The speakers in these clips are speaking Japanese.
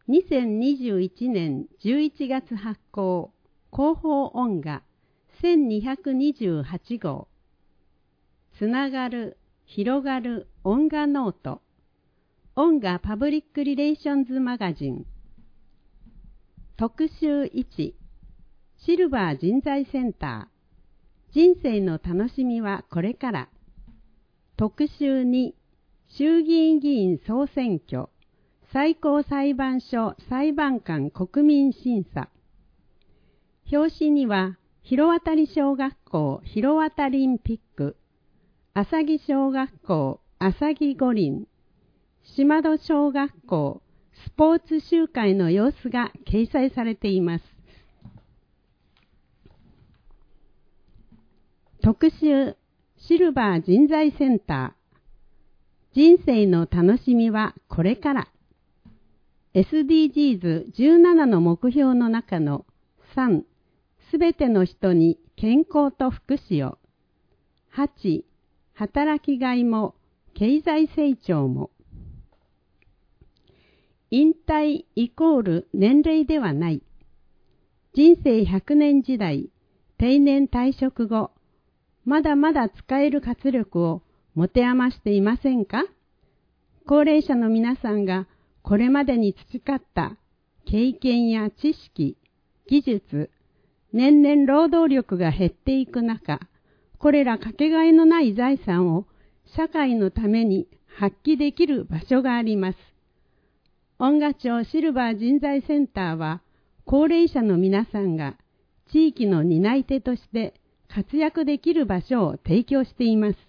2021年11月発行、広報音画1228号。つながる、広がる音画ノート。音画パブリックリレーションズマガジン。特集1、シルバー人材センター。人生の楽しみはこれから。特集2、衆議院議員総選挙。最高裁判所裁判官国民審査。表紙には、広渡小学校広渡リンピック、朝木小学校朝木五輪、島戸小学校スポーツ集会の様子が掲載されています。特集、シルバー人材センター。人生の楽しみはこれから。SDGs17 の目標の中の3、すべての人に健康と福祉を。8、働きがいも経済成長も。引退イコール年齢ではない。人生100年時代、定年退職後、まだまだ使える活力を持て余していませんか？高齢者の皆さんがこれまでに培った経験や知識、技術、年々労働力が減っていく中、これらかけがえのない財産を社会のために発揮できる場所があります。音画庁シルバー人材センターは、高齢者の皆さんが地域の担い手として活躍できる場所を提供しています。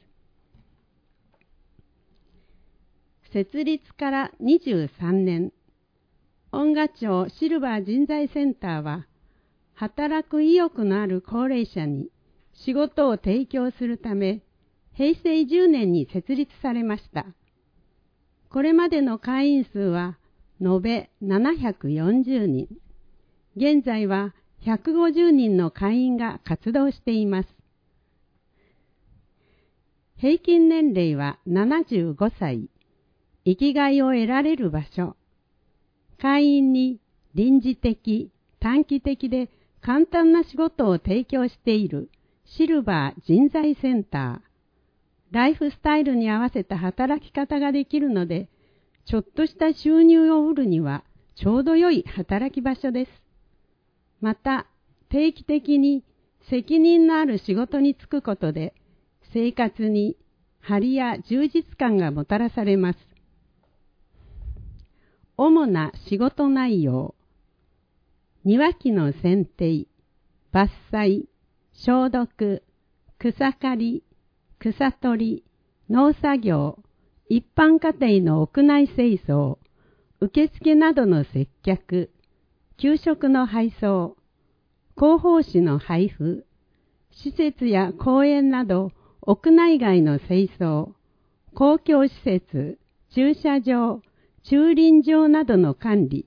設立から23年、音画庁シルバー人材センターは、働く意欲のある高齢者に仕事を提供するため、平成10年に設立されました。これまでの会員数は延べ740人。現在は150人の会員が活動しています。平均年齢は75歳。生きがいを得られる場所。会員に臨時的、短期的で簡単な仕事を提供しているシルバー人材センター。ライフスタイルに合わせた働き方ができるので、ちょっとした収入を得るにはちょうど良い働き場所です。また、定期的に責任のある仕事に就くことで、生活に張りや充実感がもたらされます。主な仕事内容。庭木の剪定、伐採、消毒、草刈り、草取り、農作業、一般家庭の屋内清掃、受付などの接客、給食の配送、広報誌の配布、施設や公園など屋内外の清掃、公共施設、駐車場、駐輪場などの管理。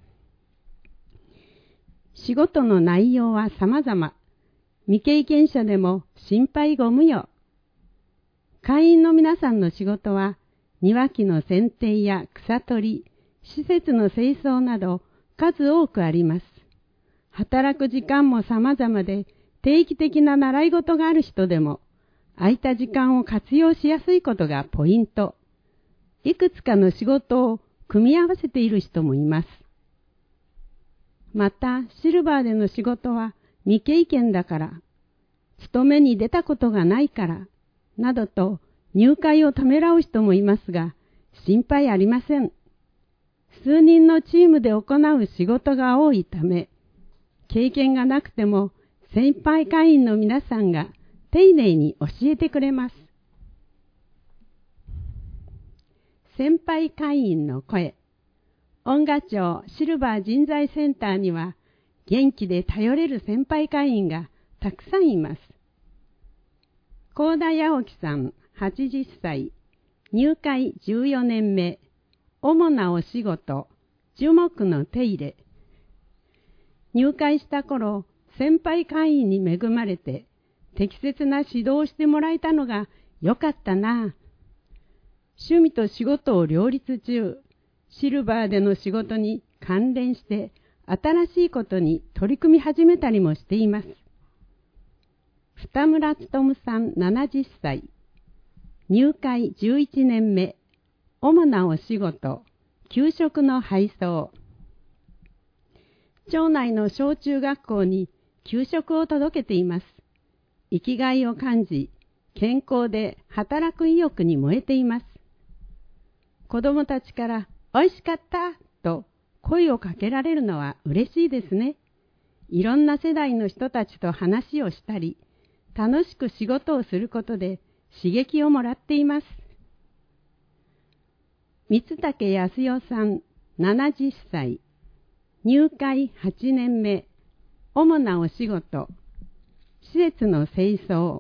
仕事の内容は様々。未経験者でも心配ご無用。会員の皆さんの仕事は、庭木の剪定や草取り、施設の清掃など数多くあります。働く時間も様々で、定期的な習い事がある人でも、空いた時間を活用しやすいことがポイント。いくつかの仕事を組み合わせている人もいます。また、シルバーでの仕事は未経験だから、勤めに出たことがないから、などと入会をためらう人もいますが、心配ありません。数人のチームで行う仕事が多いため、経験がなくても先輩会員の皆さんが丁寧に教えてくれます。先輩会員の声。音画庁シルバー人材センターには元気で頼れる先輩会員がたくさんいます。幸田八起さん80歳、入会14年目、主なお仕事、樹木の手入れ。入会した頃、先輩会員に恵まれて適切な指導をしてもらえたのが良かったな。趣味と仕事を両立中、シルバーでの仕事に関連して新しいことに取り組み始めたりもしています。二村勉さん70歳、入会11年目、主なお仕事、給食の配送。町内の小中学校に給食を届けています。生きがいを感じ、健康で働く意欲に燃えています。子供たちからおいしかったと声をかけられるのは嬉しいですね。いろんな世代の人たちと話をしたり、楽しく仕事をすることで刺激をもらっています。三竹康代さん70歳、入会8年目、主なお仕事、施設の清掃。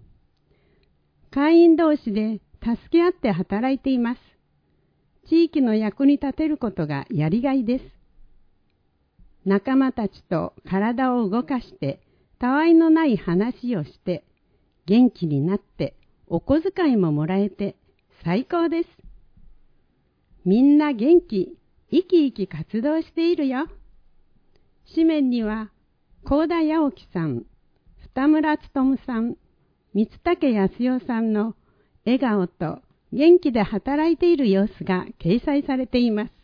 会員同士で助け合って働いています。地域の役に立てることがやりがいです。仲間たちと体を動かして、たわいのない話をして、元気になってお小遣いももらえて最高です。みんな元気、生き生き活動しているよ。紙面には、幸田八起さん、二村勉さん、三竹康代さんの笑顔と元気で働いている様子が掲載されています。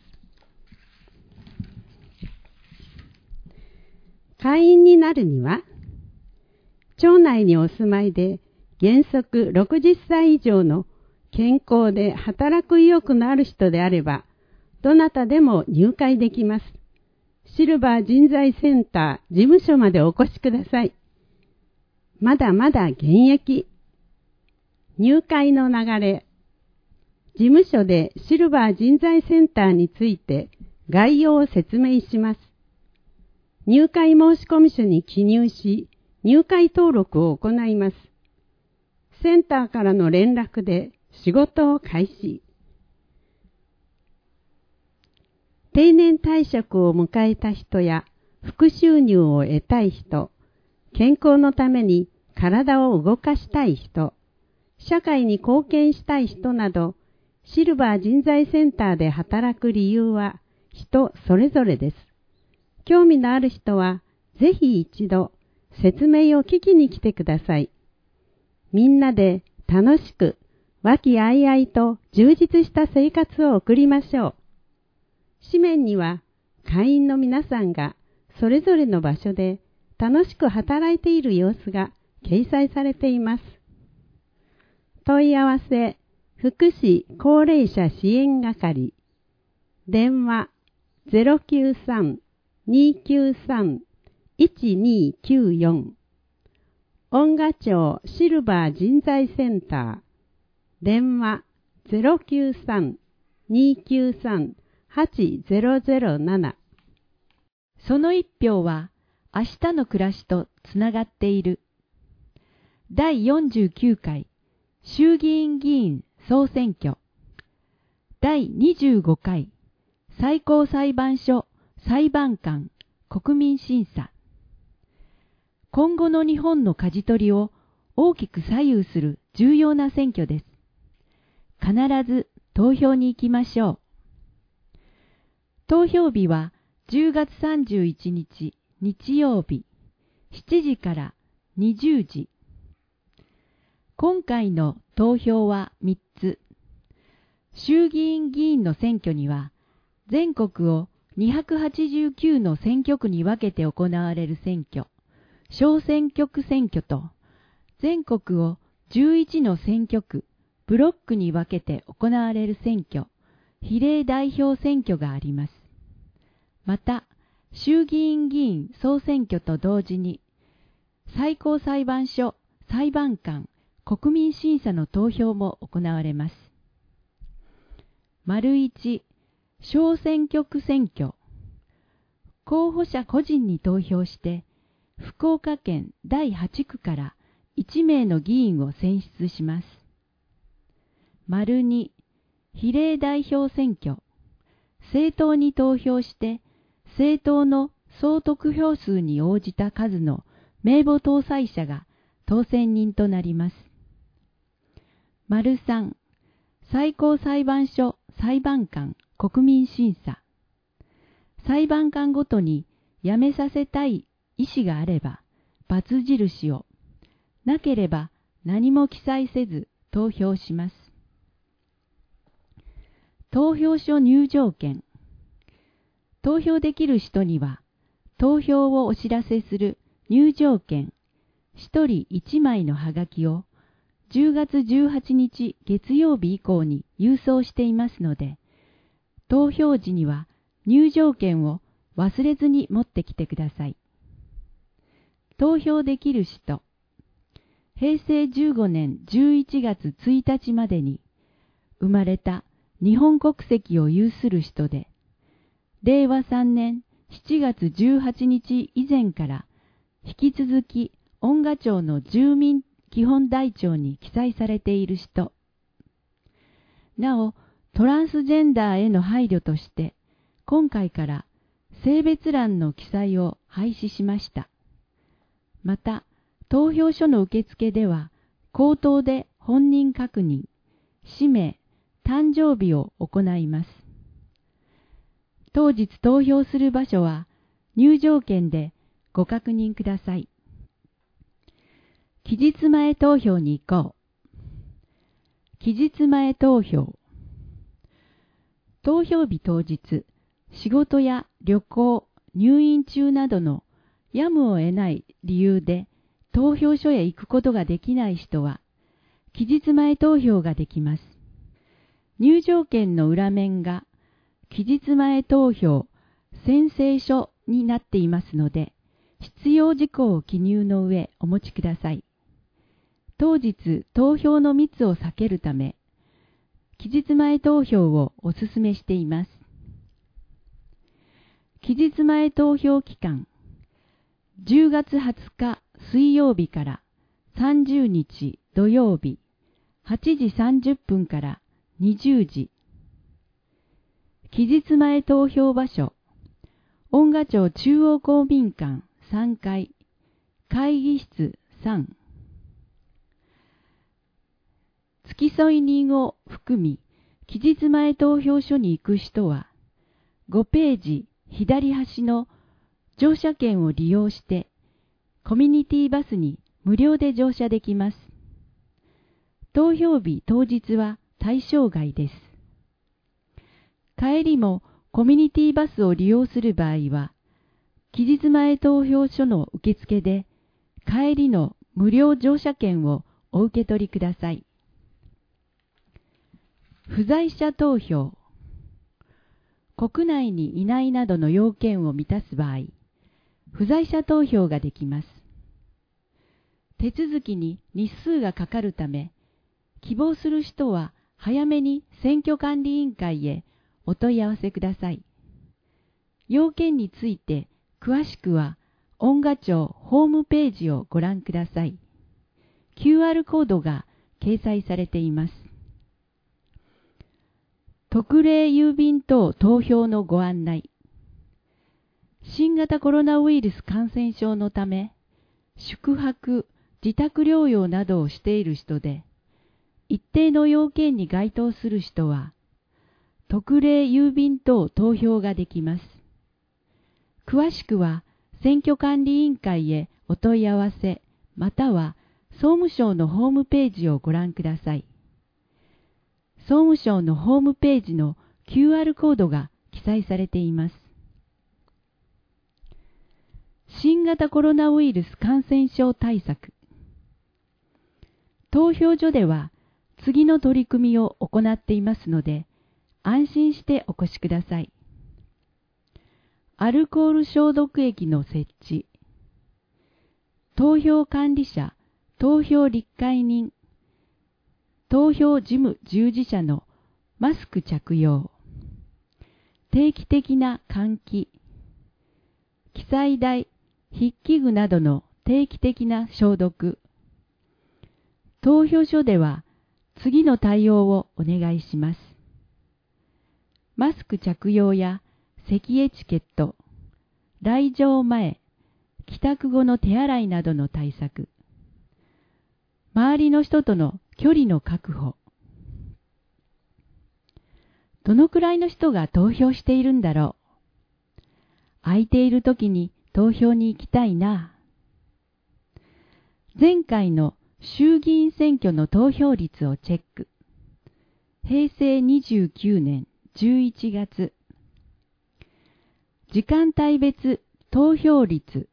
会員になるには、町内にお住まいで原則60歳以上の健康で働く意欲のある人であれば、どなたでも入会できます。シルバー人材センター事務所までお越しください。まだまだ現役。入会の流れ。事務所でシルバー人材センターについて概要を説明します。入会申込書に記入し、入会登録を行います。センターからの連絡で仕事を開始。定年退職を迎えた人や副収入を得たい人、健康のために体を動かしたい人、社会に貢献したい人など、シルバー人材センターで働く理由は人それぞれです。興味のある人はぜひ一度説明を聞きに来てください。みんなで楽しく和気あいあいと充実した生活を送りましょう。紙面には会員の皆さんがそれぞれの場所で楽しく働いている様子が掲載されています。問い合わせ、福祉高齢者支援係、電話 093-293-1294、恩賀町シルバー人材センター、電話 093-293-8007。 その一票は明日の暮らしとつながっている。第49回衆議院議員総選挙、第25回最高裁判所裁判官国民審査。今後の日本の舵取りを大きく左右する重要な選挙です。必ず投票に行きましょう。投票日は10月31日日曜日7時から20時。今回の投票は3つ。衆議院議員の選挙には、全国を289の選挙区に分けて行われる選挙、小選挙区選挙と、全国を11の選挙区、ブロックに分けて行われる選挙、比例代表選挙があります。また、衆議院議員総選挙と同時に、最高裁判所裁判官国民審査の投票も行われます。1、小選挙区選挙。候補者個人に投票して、福岡県第8区から1名の議員を選出します。2、比例代表選挙。政党に投票して、政党の総得票数に応じた数の名簿当選者が当選人となります。3、最高裁判所裁判官国民審査。 裁判官ごとに辞めさせたい意思があれば、×印を、なければ何も記載せず投票します。投票所入場券。投票できる人には、投票をお知らせする入場券1人1枚のはがきを10月18日月曜日以降に郵送していますので、投票時には入場券を忘れずに持ってきてください。投票できる人。平成15年11月1日までに生まれた日本国籍を有する人で、令和3年7月18日以前から引き続き恩賀町の住民基本台帳に記載されている人。なお、トランスジェンダーへの配慮として、今回から性別欄の記載を廃止しました。また、投票所の受付では、口頭で本人確認、氏名、誕生日を行います。当日投票する場所は、入場券でご確認ください。期日前投票に行こう。期日前投票。投票日当日、仕事や旅行、入院中などのやむを得ない理由で投票所へ行くことができない人は、期日前投票ができます。入場券の裏面が期日前投票宣誓書になっていますので、必要事項を記入の上お持ちください。当日投票の密を避けるため、期日前投票をお勧めしています。期日前投票期間、10月20日水曜日から30日土曜日、8時30分から20時。期日前投票場所、恩賀町中央公民館3階、会議室3。付き添い人を含み、期日前投票所に行く人は、5ページ左端の乗車券を利用して、コミュニティバスに無料で乗車できます。投票日当日は対象外です。帰りもコミュニティバスを利用する場合は、期日前投票所の受付で帰りの無料乗車券をお受け取りください。不在者投票。国内にいないなどの要件を満たす場合、不在者投票ができます。手続きに日数がかかるため、希望する人は早めに選挙管理委員会へお問い合わせください。要件について詳しくは、恩賀町ホームページをご覧ください。QR コードが掲載されています。特例郵便等投票のご案内。新型コロナウイルス感染症のため、宿泊、自宅療養などをしている人で、一定の要件に該当する人は、特例郵便等投票ができます。詳しくは、選挙管理委員会へお問い合わせ、または総務省のホームページをご覧ください。総務省のホームページの QR コードが記載されています。新型コロナウイルス感染症対策。投票所では次の取り組みを行っていますので、安心してお越しください。アルコール消毒液の設置。投票管理者、投票立会人、投票事務従事者のマスク着用。定期的な換気。記載台、筆記具などの定期的な消毒。投票所では次の対応をお願いします。マスク着用や席エチケット、来場前、帰宅後の手洗いなどの対策。周りの人との距離の確保。どのくらいの人が投票しているんだろう。 空いている時に投票に行きたいな。前回の衆議院選挙の投票率をチェック。平成29年11月。時間帯別投票率。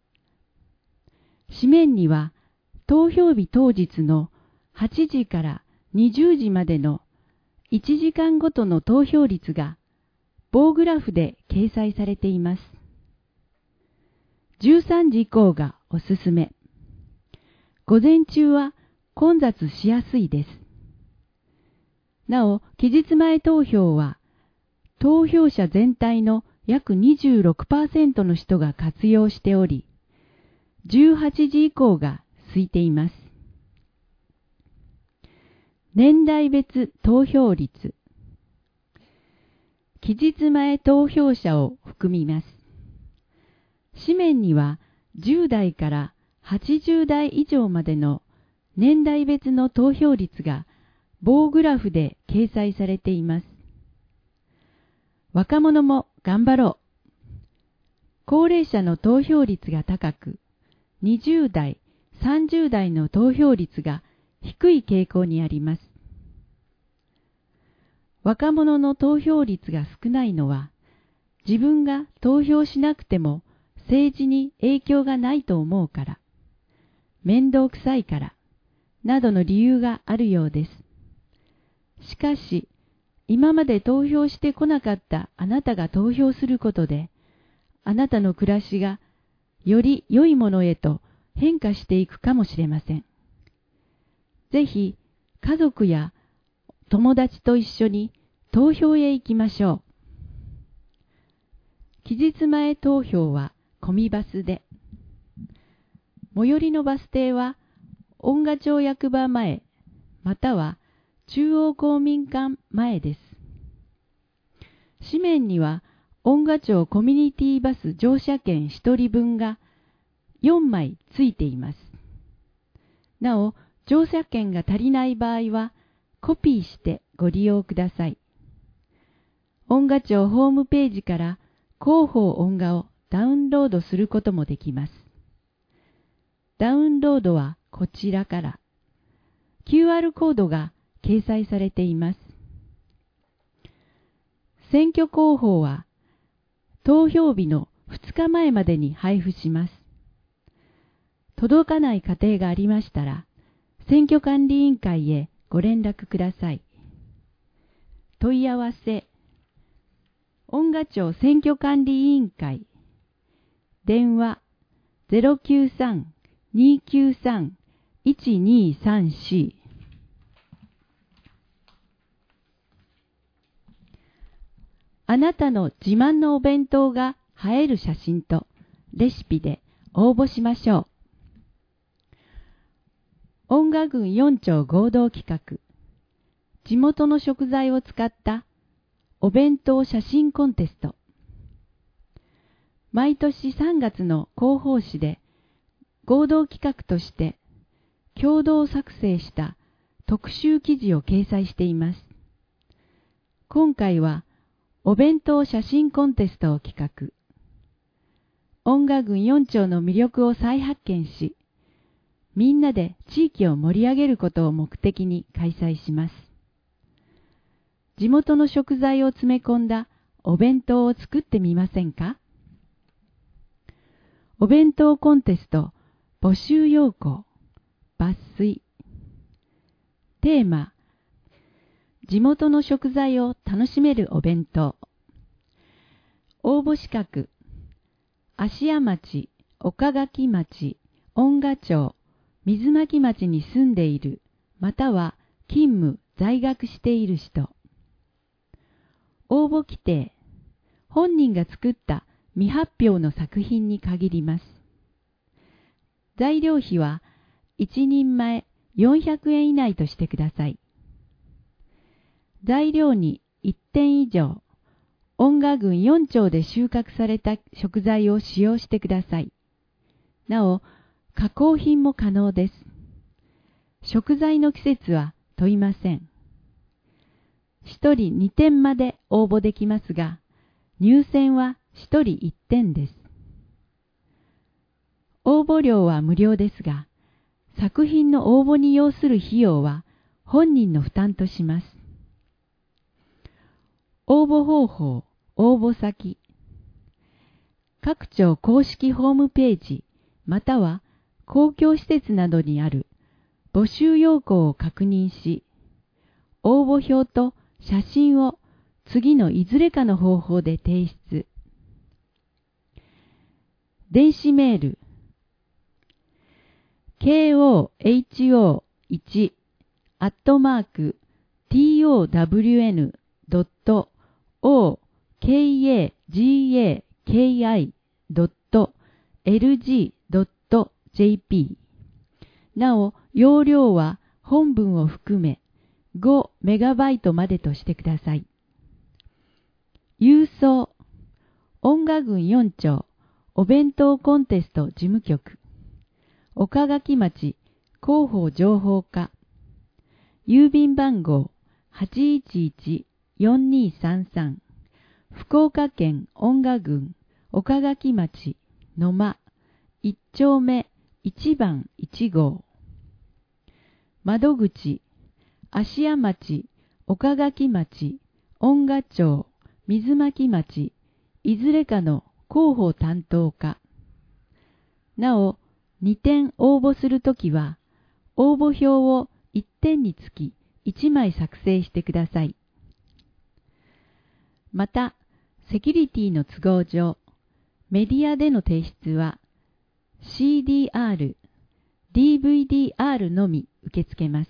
紙面には投票日当日の8時から20時までの1時間ごとの投票率が棒グラフで掲載されています。13時以降がおすすめ。午前中は混雑しやすいです。なお、期日前投票は、投票者全体の約 26% の人が活用しており、18時以降が空いています。年代別投票率。期日前投票者を含みます。紙面には10代から80代以上までの年代別の投票率が棒グラフで掲載されています。若者も頑張ろう。高齢者の投票率が高く、20代、30代の投票率が低い傾向にあります。若者の投票率が少ないのは、自分が投票しなくても政治に影響がないと思うから、面倒くさいから、などの理由があるようです。しかし、今まで投票してこなかったあなたが投票することで、あなたの暮らしがより良いものへと変化していくかもしれません。ぜひ、家族や友達と一緒に投票へ行きましょう。期日前投票はコミバスで、最寄りのバス停は恩賀町役場前、または中央公民館前です。紙面には恩賀町コミュニティバス乗車券1人分が4枚ついています。なお、乗車券が足りない場合はコピーしてご利用ください。恩賀町ホームページから広報恩賀をダウンロードすることもできます。ダウンロードはこちらから。QR コードが掲載されています。選挙広報は投票日の2日前までに配布します。届かない家庭がありましたら、選挙管理委員会へご連絡ください。問い合わせ、恩賀町選挙管理委員会、電話 093-293-1234。あなたの自慢のお弁当が映える写真とレシピで応募しましょう。恩賀郡4町合同企画、地元の食材を使ったお弁当写真コンテスト。毎年3月の広報誌で合同企画として共同作成した特集記事を掲載しています。今回はお弁当写真コンテストを企画。恩賀郡4町の魅力を再発見し、みんなで地域を盛り上げることを目的に開催します。地元の食材を詰め込んだお弁当を作ってみませんか？お弁当コンテスト募集要項抜粋。テーマ、地元の食材を楽しめるお弁当。応募資格、芦屋町、岡垣町、恩賀町、水巻町に住んでいる、または勤務・在学している人。応募規定、本人が作った未発表の作品に限ります。材料費は1人前400円以内としてください。材料に1点以上、恩賀郡4町で収穫された食材を使用してください。なお、加工品も可能です。食材の季節は問いません。1人2点まで応募できますが、入選は 1人1点です。応募料は無料ですが、作品の応募に要する費用は本人の負担とします。応募方法、応募先。各庁公式ホームページまたは公共施設などにある募集要項を確認し、応募表と写真を次のいずれかの方法で提出。電子メール koho1-town.okagaki.lg.jp なお、容量は本文を含め5メガバイトまでとしてください。郵送音楽郡4町お弁当コンテスト事務局岡垣町広報情報課郵便番号 811-4233 福岡県音楽郡岡垣町野間1丁目1番1号窓口芦屋町岡垣町音楽町水巻町いずれかの広報担当課。なお、2点応募するときは、応募表を1点につき1枚作成してください。また、セキュリティの都合上、メディアでの提出は CDR、DVD-R のみ受け付けます。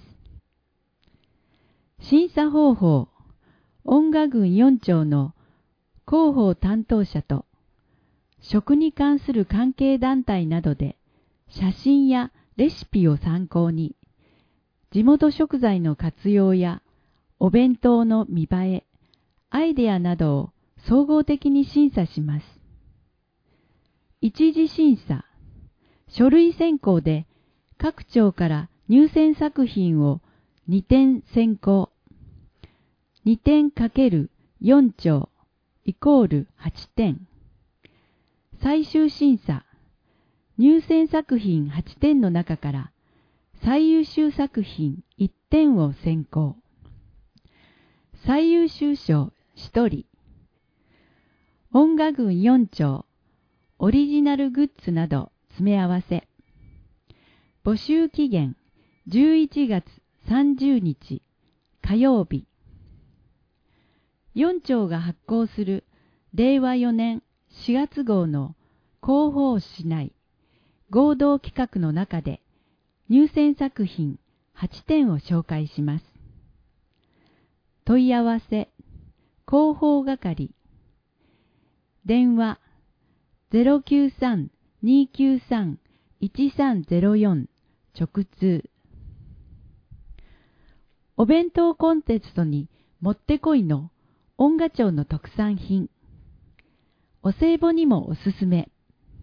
審査方法、音楽郡4町の広報担当者と食に関する関係団体などで写真やレシピを参考に地元食材の活用やお弁当の見栄え、アイデアなどを総合的に審査します。一次審査、書類選考で各庁から入選作品を2点選考。2点×4丁=8点。最終審査、入選作品8点の中から最優秀作品1点を選考。最優秀賞1人。音楽郡4町オリジナルグッズなど詰め合わせ。募集期限11月30日火曜日。4町が発行する令和4年4月号の広報誌内合同企画の中で入選作品8点を紹介します。問い合わせ広報係電話 093-293-1304 直通。お弁当コンテストにもってこいの音楽町の特産品。お歳暮にもおすすめ。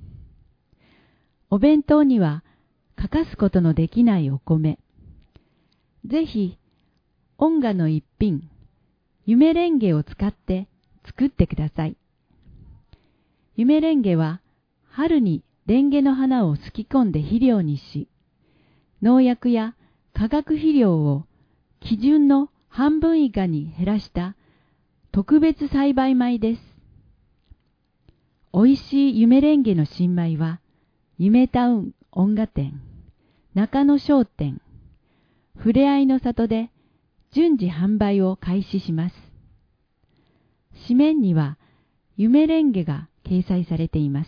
お弁当には欠かすことのできないお米。ぜひ、音楽の一品、夢レンゲを使って作ってください。夢レンゲは春にレンゲの花をすき込んで肥料にし、農薬や化学肥料を基準の半分以下に減らした特別栽培米です。おいしい夢レンゲの新米は、夢タウン音楽店、中野商店、ふれあいの里で順次販売を開始します。紙面には夢レンゲが掲載されています。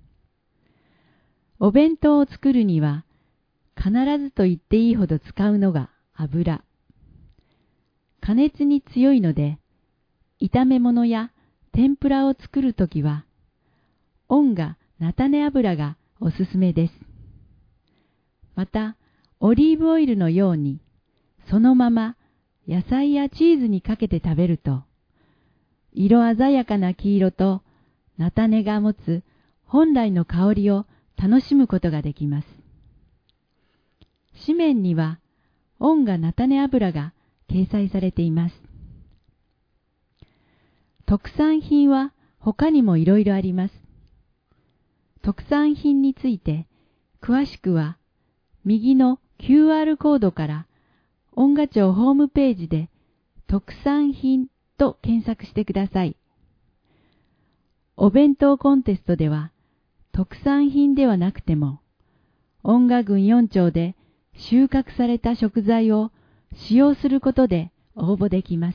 お弁当を作るには、必ずと言っていいほど使うのが油。加熱に強いので、炒め物や天ぷらを作るときは、温が菜種油がおすすめです。また、オリーブオイルのように、そのまま野菜やチーズにかけて食べると、色鮮やかな黄色と菜種が持つ本来の香りを楽しむことができます。紙面には、温が菜種油が掲載されています。特産品は他にもいろいろあります。特産品について詳しくは右の QR コードから音楽庁ホームページで特産品と検索してください。お弁当コンテストでは特産品ではなくても音楽郡4町で収穫された食材を使用することで応募できます。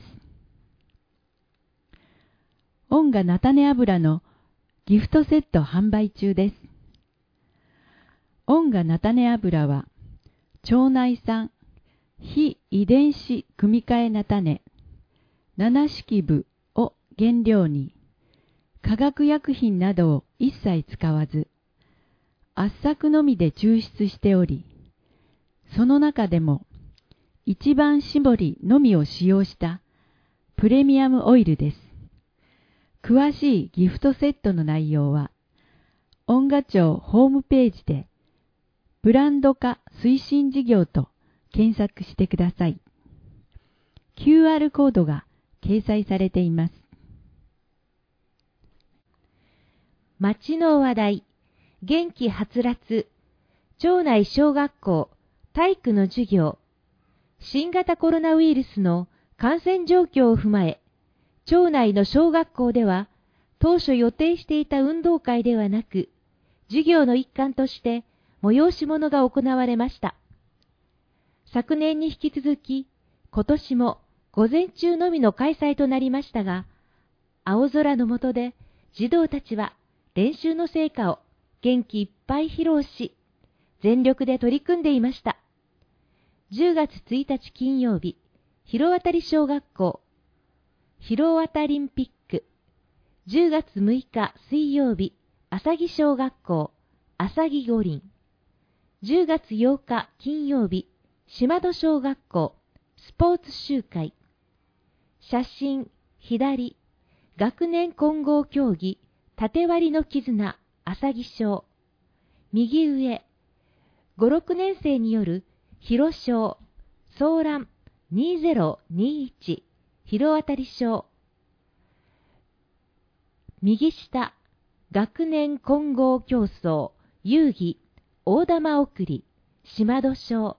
音楽菜種油のギフトセット販売中です。音楽菜種油は町内産非遺伝子組み換え菜種7式部を原料に化学薬品などを一切使わず圧搾のみで抽出しており、その中でも一番搾りのみを使用したプレミアムオイルです。詳しいギフトセットの内容は音楽庁ホームページでブランド化推進事業と検索してください。QR コードが掲載されています。 町の話題、元気はつらつ、町内小学校体育の授業、新型コロナウイルスの感染状況を踏まえ、町内の小学校では当初予定していた運動会ではなく、授業の一環として催し物が行われました。昨年に引き続き、今年も午前中のみの開催となりましたが、青空の下で児童たちは練習の成果を元気いっぱい披露し、全力で取り組んでいました。10月1日金曜日、広渡小学校、広渡リンピック。10月6日水曜日、朝木小学校、朝木五輪。10月8日金曜日、島戸小学校、スポーツ集会。写真、左、学年混合競技、縦割りの絆、朝木小。右上、5、6年生による広小、総覧2021、広渡小。右下、学年混合競争、遊戯、大玉送り、島戸小。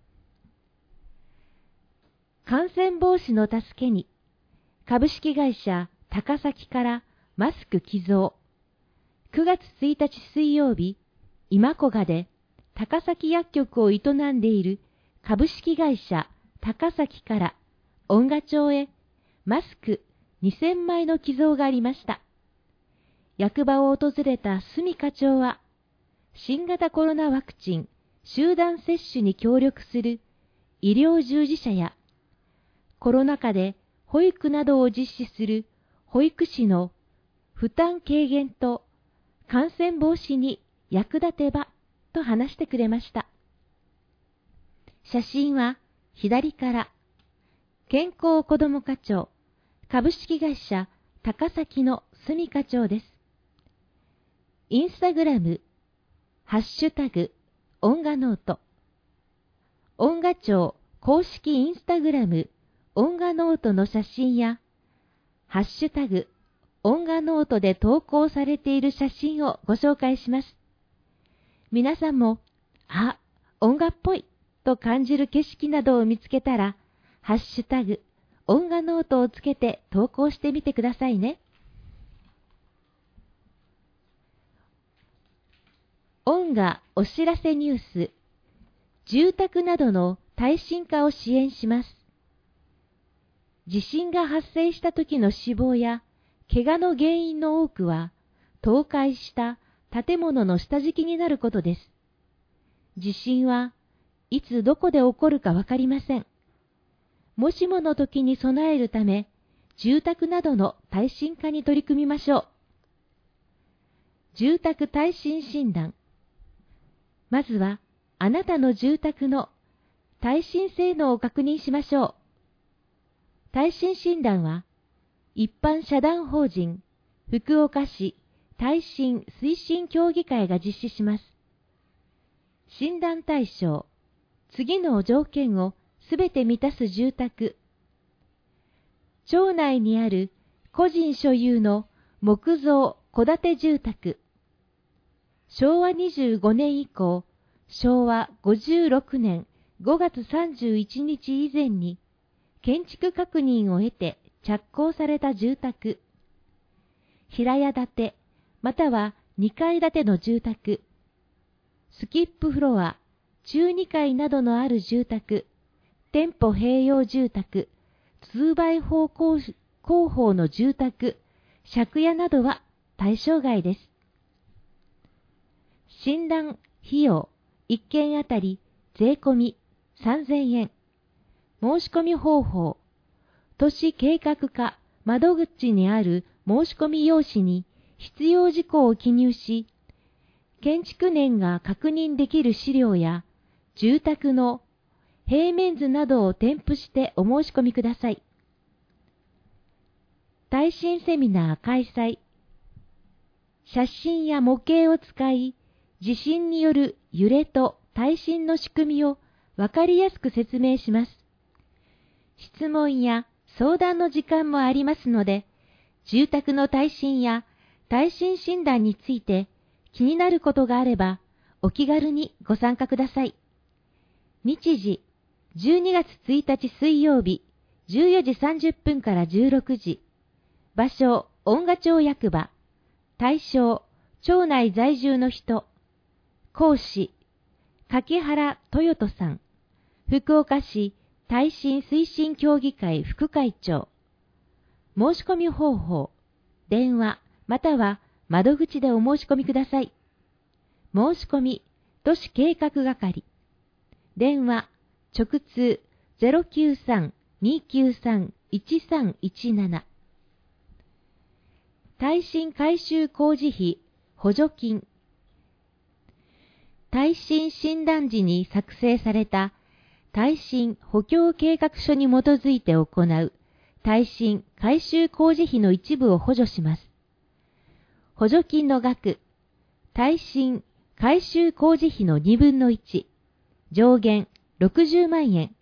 感染防止の助けに、株式会社高崎からマスク寄贈。9月1日水曜日、今古賀で高崎薬局を営んでいる株式会社高崎から音楽町へマスク2000枚の寄贈がありました。役場を訪れた住課長は、新型コロナワクチン集団接種に協力する医療従事者や、コロナ禍で保育などを実施する保育士の負担軽減と感染防止に役立てばと話してくれました。写真は左から、健康子ども課長、株式会社高崎の住課長です。インスタグラム、ハッシュタグ、音楽ノート。音楽庁公式インスタグラム、音楽ノートの写真や、ハッシュタグ、音楽ノートで投稿されている写真をご紹介します。皆さんも、あ、音楽っぽいと感じる景色などを見つけたら、ハッシュタグ、音楽ノートをつけて投稿してみてくださいね。音楽お知らせニュース、住宅などの耐震化を支援します。地震が発生した時の死亡や怪我の原因の多くは、倒壊した建物の下敷きになることです。地震はいつどこで起こるかわかりません。もしもの時に備えるため、住宅などの耐震化に取り組みましょう。住宅耐震診断。まずは、あなたの住宅の耐震性能を確認しましょう。耐震診断は、一般社団法人福岡市耐震推進協議会が実施します。診断対象、次の条件をすべて満たす住宅。町内にある個人所有の木造戸建て住宅。昭和25年以降、昭和56年5月31日以前に建築確認を得て着工された住宅。平屋建てまたは2階建ての住宅。スキップフロア、中2階などのある住宅。店舗併用住宅。2倍方広報の住宅。借家などは対象外です。診断費用1件あたり税込み3000円。申し込み方法。都市計画課窓口にある申し込み用紙に必要事項を記入し、建築年が確認できる資料や住宅の平面図などを添付してお申し込みください。耐震セミナー開催。写真や模型を使い、地震による揺れと耐震の仕組みをわかりやすく説明します。質問や相談の時間もありますので、住宅の耐震や耐震診断について気になることがあれば、お気軽にご参加ください。日時、12月1日水曜日、14時30分から16時。場所、恩賀町役場。対象、町内在住の人。講師、柿原豊人さん。福岡市耐震推進協議会副会長。申し込み方法、電話または窓口でお申し込みください。申し込み、都市計画係。電話、直通 093-293-1317。耐震改修工事費補助金。耐震診断時に作成された耐震補強計画書に基づいて行う耐震改修工事費の一部を補助します。補助金の額、耐震改修工事費の2分の1、上限60万円。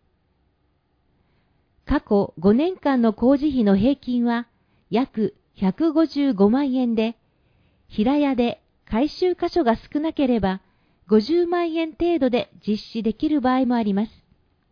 過去5年間の工事費の平均は約155万円で、平屋で改修箇所が少なければ50万円程度で実施できる場合もあります。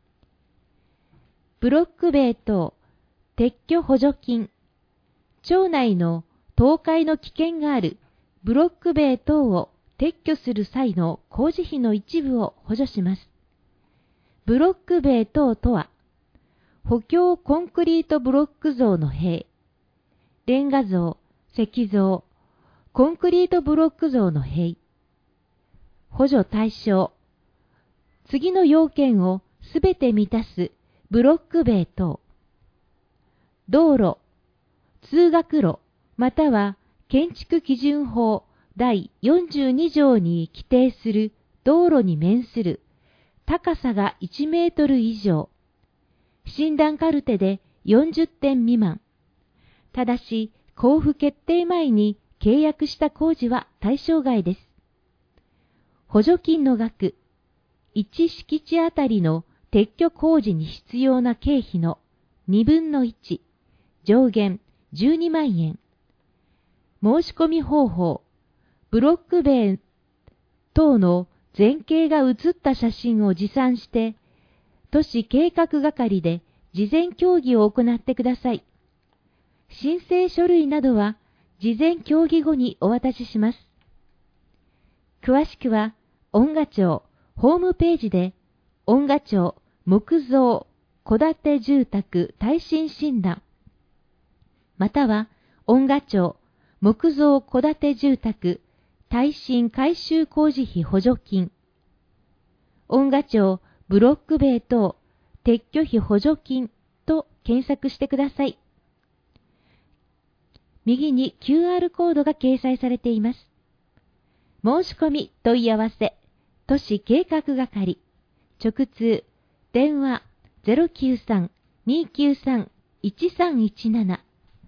ブロック塀等撤去補助金。町内の倒壊の危険があるブロック塀等を撤去する際の工事費の一部を補助します。ブロック塀等とは、補強コンクリートブロック造の塀、レンガ造、石造、コンクリートブロック造の塀。補助対象。次の要件をすべて満たすブロック塀等。道路、通学路、または建築基準法第42条に規定する道路に面する高さが1メートル以上。診断カルテで40点未満。ただし、交付決定前に契約した工事は対象外です。補助金の額、1敷地あたりの撤去工事に必要な経費の2分の1、上限12万円。申し込み方法、ブロック塀等の前景が写った写真を持参して、都市計画係で事前協議を行ってください。申請書類などは事前協議後にお渡しします。詳しくは、恩賀町ホームページで、恩賀町木造戸建て住宅耐震診断、または恩賀町木造戸建て住宅耐震改修工事費補助金、恩賀町ブロック塀等撤去費補助金と検索してください。右に QR コードが掲載されています。申し込み問い合わせ、都市計画係、直通、電話 093-293-1317。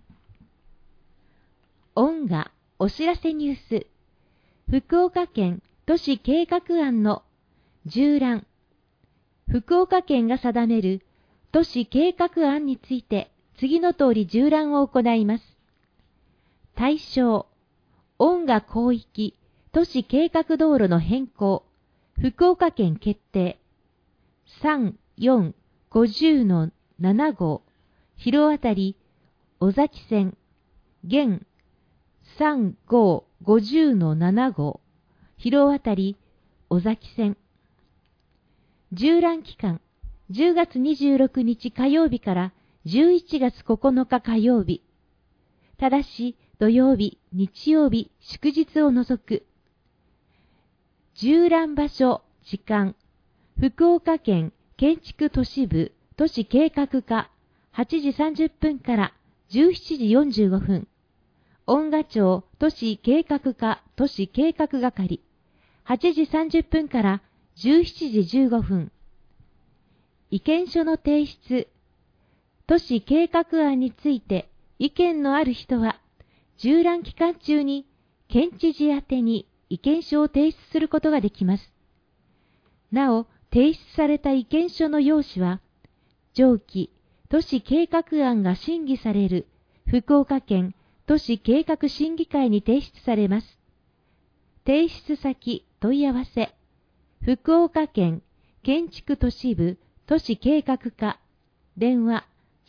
恩賀お知らせニュース。福岡県都市計画案の縦覧。福岡県が定める都市計画案について次の通り縦覧を行います。 対象、恩賀広域都市計画道路の変更、福岡県決定。3、4、50-7号、広渡り、尾崎線、現、3、5、50-7号、広渡り、尾崎線。縦覧期間、10月26日火曜日から11月9日火曜日。ただし、土曜日、日曜日、祝日を除く。縦覧場所、時間、福岡県建築都市部都市計画課8時30分から17時45分。恩賀町都市計画課都市計画係8時30分から17時15分。意見書の提出。都市計画案について意見のある人は、縦覧期間中に県知事宛てに意見書を提出することができます。なお、提出された意見書の要旨は、上記都市計画案が審議される福岡県都市計画審議会に提出されます。提出先問い合わせ、福岡県建築都市部都市計画課、電話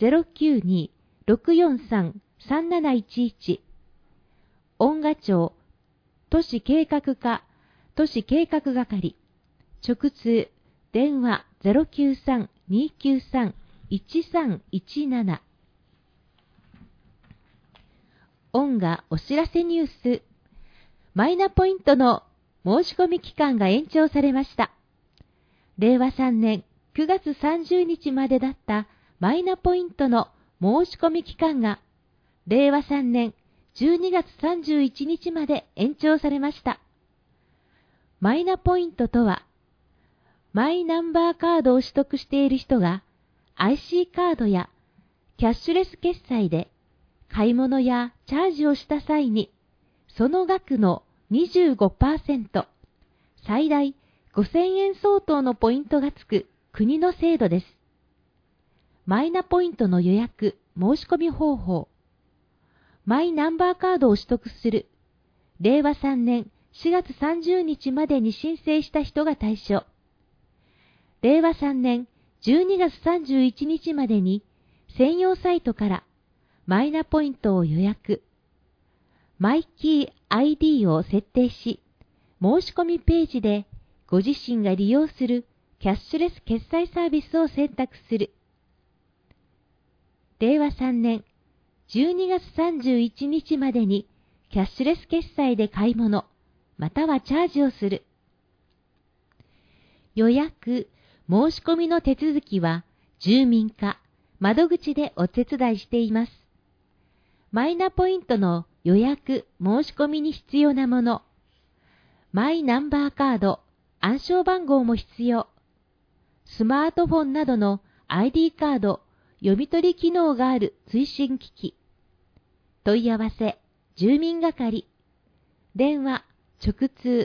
092-643-3711、恩賀町都市計画課都市計画係、直通電話 093-293-1317。恩賀お知らせニュース。マイナポイントの申し込み期間が延長されました。令和3年9月30日までだったマイナポイントの申し込み期間が、令和3年12月31日まで延長されました。マイナポイントとは、マイナンバーカードを取得している人が IC カードやキャッシュレス決済で買い物やチャージをした際に、その額の 25%、最大5000円相当のポイントがつく国の制度です。マイナポイントの予約・申し込み方法。マイナンバーカードを取得する。令和3年4月30日までに申請した人が対象。令和3年12月31日までに専用サイトからマイナポイントを予約。マイキー ID を設定し、申し込みページでご自身が利用するキャッシュレス決済サービスを選択する。令和3年12月31日までにキャッシュレス決済で買い物、またはチャージをする。予約、申し込みの手続きは住民課、窓口でお手伝いしています。マイナポイントの予約・申し込みに必要なもの。マイナンバーカード、暗証番号も必要。スマートフォンなどの ID カード、読み取り機能がある通信機器。問い合わせ、住民係。電話、直通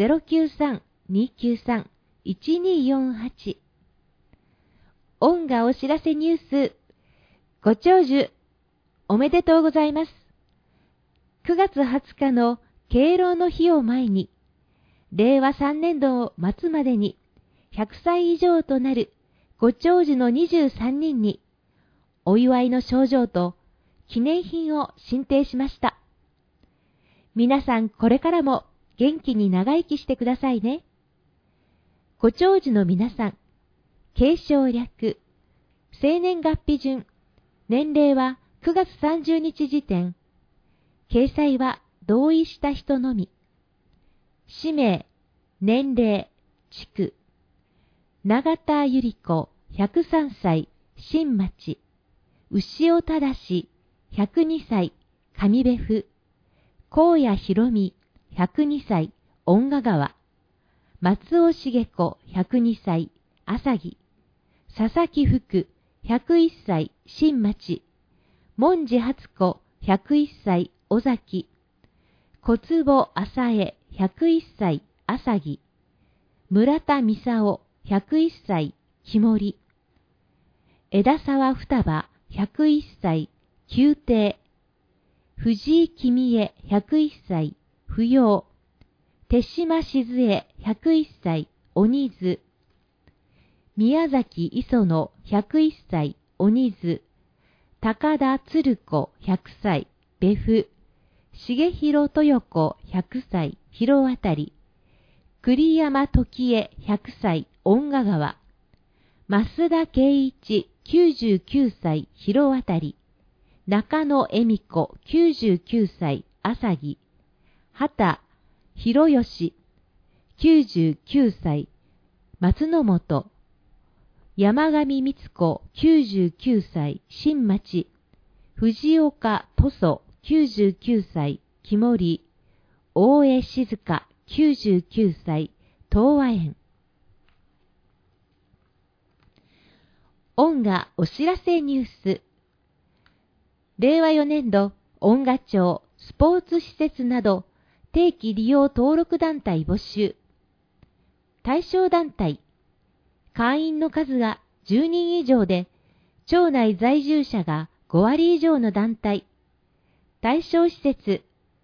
093-293-1248。恩賀お知らせニュース。ご長寿、おめでとうございます。9月20日の敬老の日を前に、令和3年度末までに100歳以上となるご長寿の23人に、お祝いの賞状と記念品を進呈しました。皆さんこれからも元気に長生きしてくださいね。ご長寿の皆さん、継承略、生年月日順、年齢は9月30日時点、掲載は同意した人のみ。氏名、年齢、地区、永田百合子103歳、新町、牛尾忠102歳、上部府、高谷博美102歳、恩賀川、松尾茂子102歳、朝木、佐々木福101歳、新町、文字初子101歳、尾崎、小坪浅江101歳、朝木、村田美沙101歳、木森、枝沢双葉101歳、宮廷、 藤井君江101歳、扶養。手島静江101歳、鬼津。宮崎磯野101歳、鬼津。高田鶴子100歳、別府。重弘豊子100歳、広渡り。栗山時江100歳、恩賀川。増田圭一99歳、広渡り。中野恵美子99歳、朝木。畑博義99歳、松の本。山上光子99歳、新町。藤岡塗装99歳、木森。大江静香99歳、東和園。恩賀お知らせニュース。令和4年度、恩賀町スポーツ施設など定期利用登録団体募集。対象団体、会員の数が10人以上で、町内在住者が5割以上の団体。対象施設、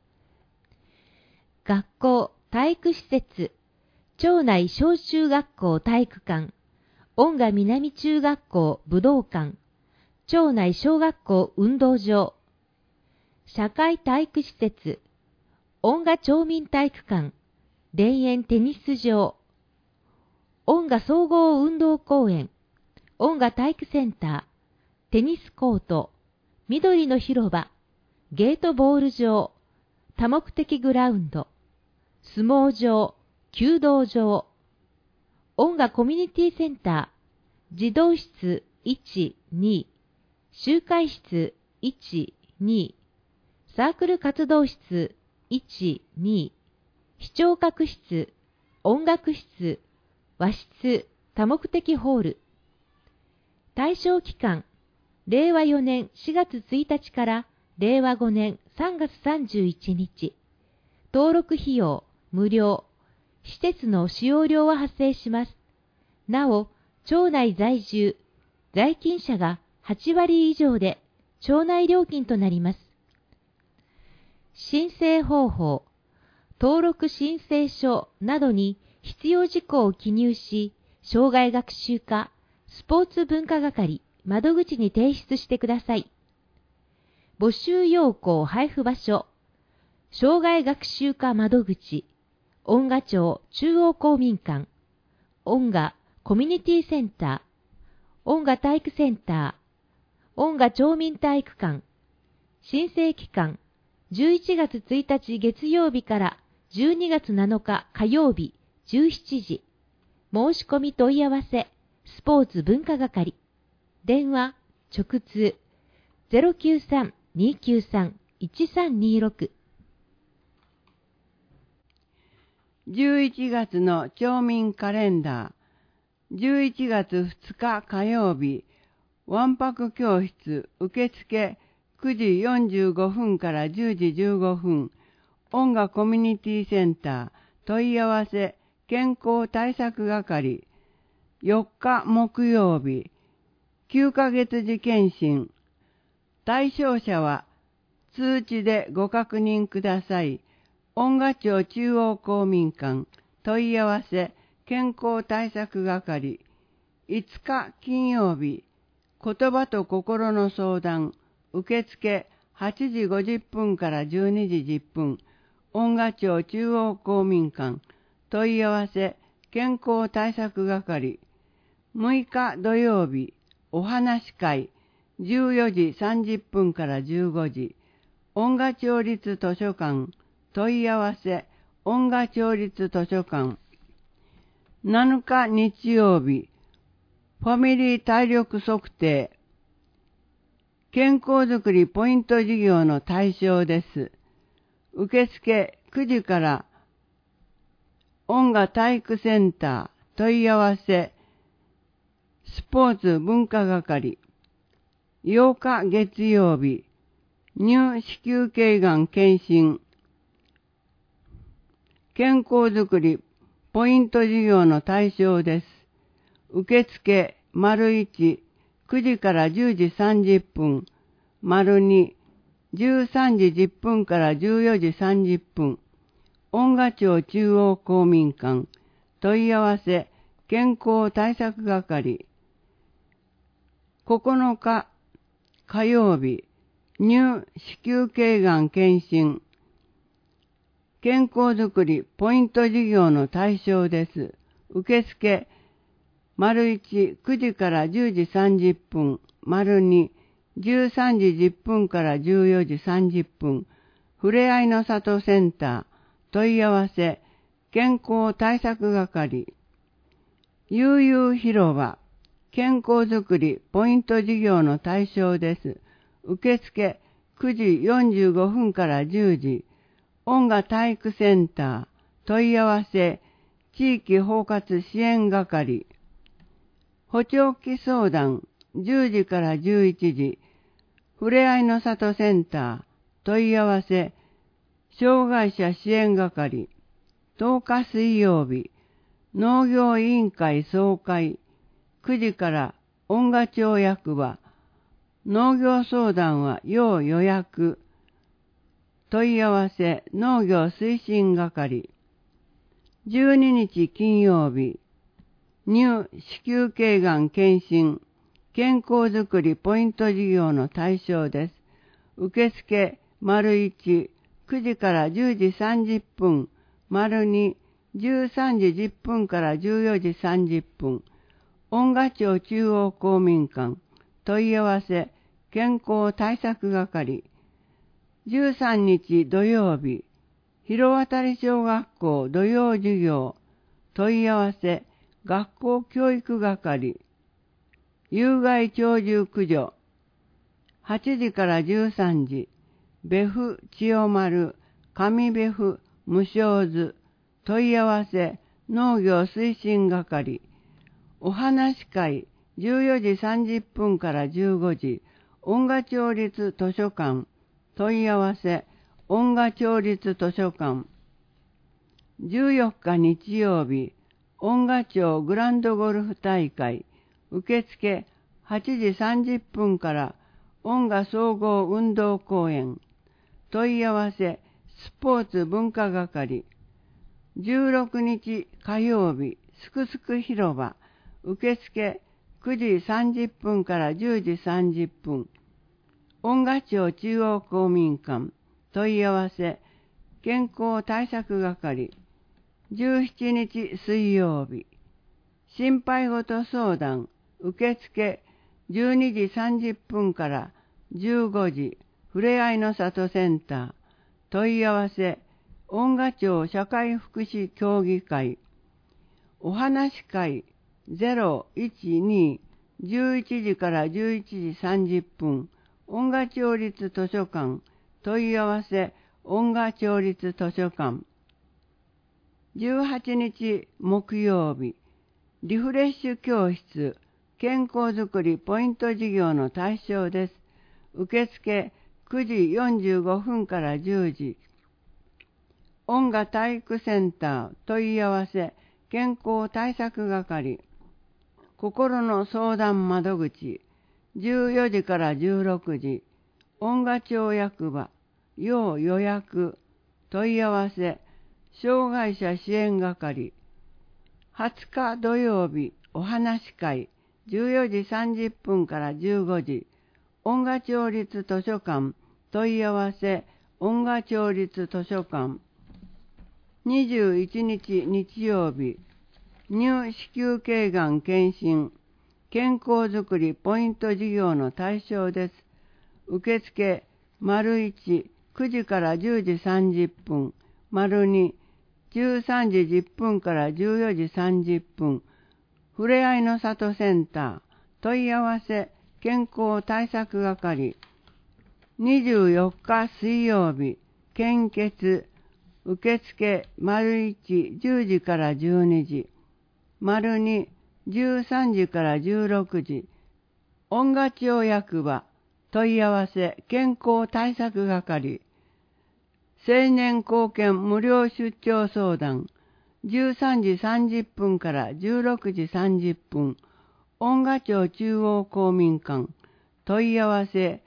学校、体育施設、町内小中学校体育館、恩賀南中学校武道館、町内小学校運動場、社会体育施設、恩賀町民体育館、田園テニス場、恩賀総合運動公園、恩賀体育センター、テニスコート、緑の広場、ゲートボール場、多目的グラウンド、相撲場、弓道場、恩賀コミュニティセンター、児童室1、2、集会室1、2、サークル活動室1、2、視聴覚室、音楽室、和室、多目的ホール。対象期間、令和4年4月1日から令和5年3月31日。登録費用、無料。施設の使用料は発生します。なお、町内在住、在勤者が8割以上で、町内料金となります。申請方法、登録申請書などに必要事項を記入し、障害学習課、スポーツ文化係、窓口に提出してください。募集要項配布場所、障害学習課窓口、恩賀町中央公民館、恩賀コミュニティセンター、恩賀体育センター、恩賀町民体育館。申請期間、11月1日月曜日から12月7日火曜日17時。申し込み問い合わせ、スポーツ文化係。電話、直通、093-293-1326。 11月の町民カレンダー。11月2日火曜日、わんぱく教室受付9時45分から10時15分、恩賀コミュニティセンター問い合わせ健康対策係。4日木曜日、9ヶ月次検診。対象者は通知でご確認ください。恩賀町中央公民館問い合わせ健康対策係。5日金曜日、言葉と心の相談受付8時50分から12時10分、恩賀町中央公民館問い合わせ健康対策係。6日土曜日、お話会14時30分から15時、恩賀町立図書館問い合わせ恩賀町立図書館。7日日曜日、ファミリー体力測定健康づくりポイント事業の対象です。受付9時から恩賀体育センター問い合わせスポーツ文化係。8日月曜日、乳子宮頸がん検診健康づくりポイント事業の対象です。受付丸1、9時から10時30分、丸2、 13時10分から14時30分、恩賀町中央公民館、問い合わせ、健康対策係。9日火曜日、乳子宮頸がん検診、健康づくりポイント事業の対象です。受付、1、9時から10時30分、2、13時10分から14時30分、ふれあいの里センター、問い合わせ、健康対策係。悠々広場、健康づくりポイント事業の対象です。受付、9時45分から10時、恩賀体育センター、問い合わせ、地域包括支援係。補聴器相談、10時から11時、ふれあいの里センター、問い合わせ、障害者支援係。10日水曜日、農業委員会総会、9時から恩賀町役場、農業相談は要予約、問い合わせ農業推進係。12日金曜日、乳子宮頸がん検診、健康づくりポイント事業の対象です。受付、1、9時から10時30分、2、13時10分から14時30分、恩賀町中央公民館、問い合わせ、健康対策係。13日土曜日、広渡小学校土曜授業、問い合わせ、学校教育係。有害鳥獣駆除、8時から13時、別府千代丸、上別府無償図、問い合わせ、農業推進係。お話し会、14時30分から15時、恩賀町立図書館、問い合わせ、恩賀町立図書館。14日日曜日、恩賀町グランドゴルフ大会、受付8時30分から恩賀総合運動公園、問い合わせ、スポーツ文化係。16日火曜日、すくすく広場、受付9時30分から10時30分、恩賀町中央公民館、問い合わせ、健康対策係。17日水曜日、心配事相談、受付12時30分から15時、ふれあいの里センター、問い合わせ、恩賀町社会福祉協議会。お話し会012、11時から11時30分、恩賀町立図書館、問い合わせ、恩賀町立図書館。18日木曜日、リフレッシュ教室、健康づくりポイント事業の対象です。受付9時45分から10時。恩賀体育センター、問い合わせ、健康対策係。心の相談窓口、14時から16時。恩賀町役場、要予約、問い合わせ、障害者支援係。20日土曜日、お話し会、14時30分から15時。恩賀町立図書館、問い合わせ、恩賀町立図書館。21日日曜日、乳子宮頸がん検診、健康づくりポイント事業の対象です。受付、1、9時から10時30分、2、13時10分から14時30分、ふれあいの里センター、問い合わせ、健康対策係。24日水曜日、献血、受付、1、10時から12時、2、13時から16時、恩賀町役場、問い合わせ、健康対策係。青年貢献無料出張相談、13時30分から16時30分、恩賀町中央公民館、問い合わせ、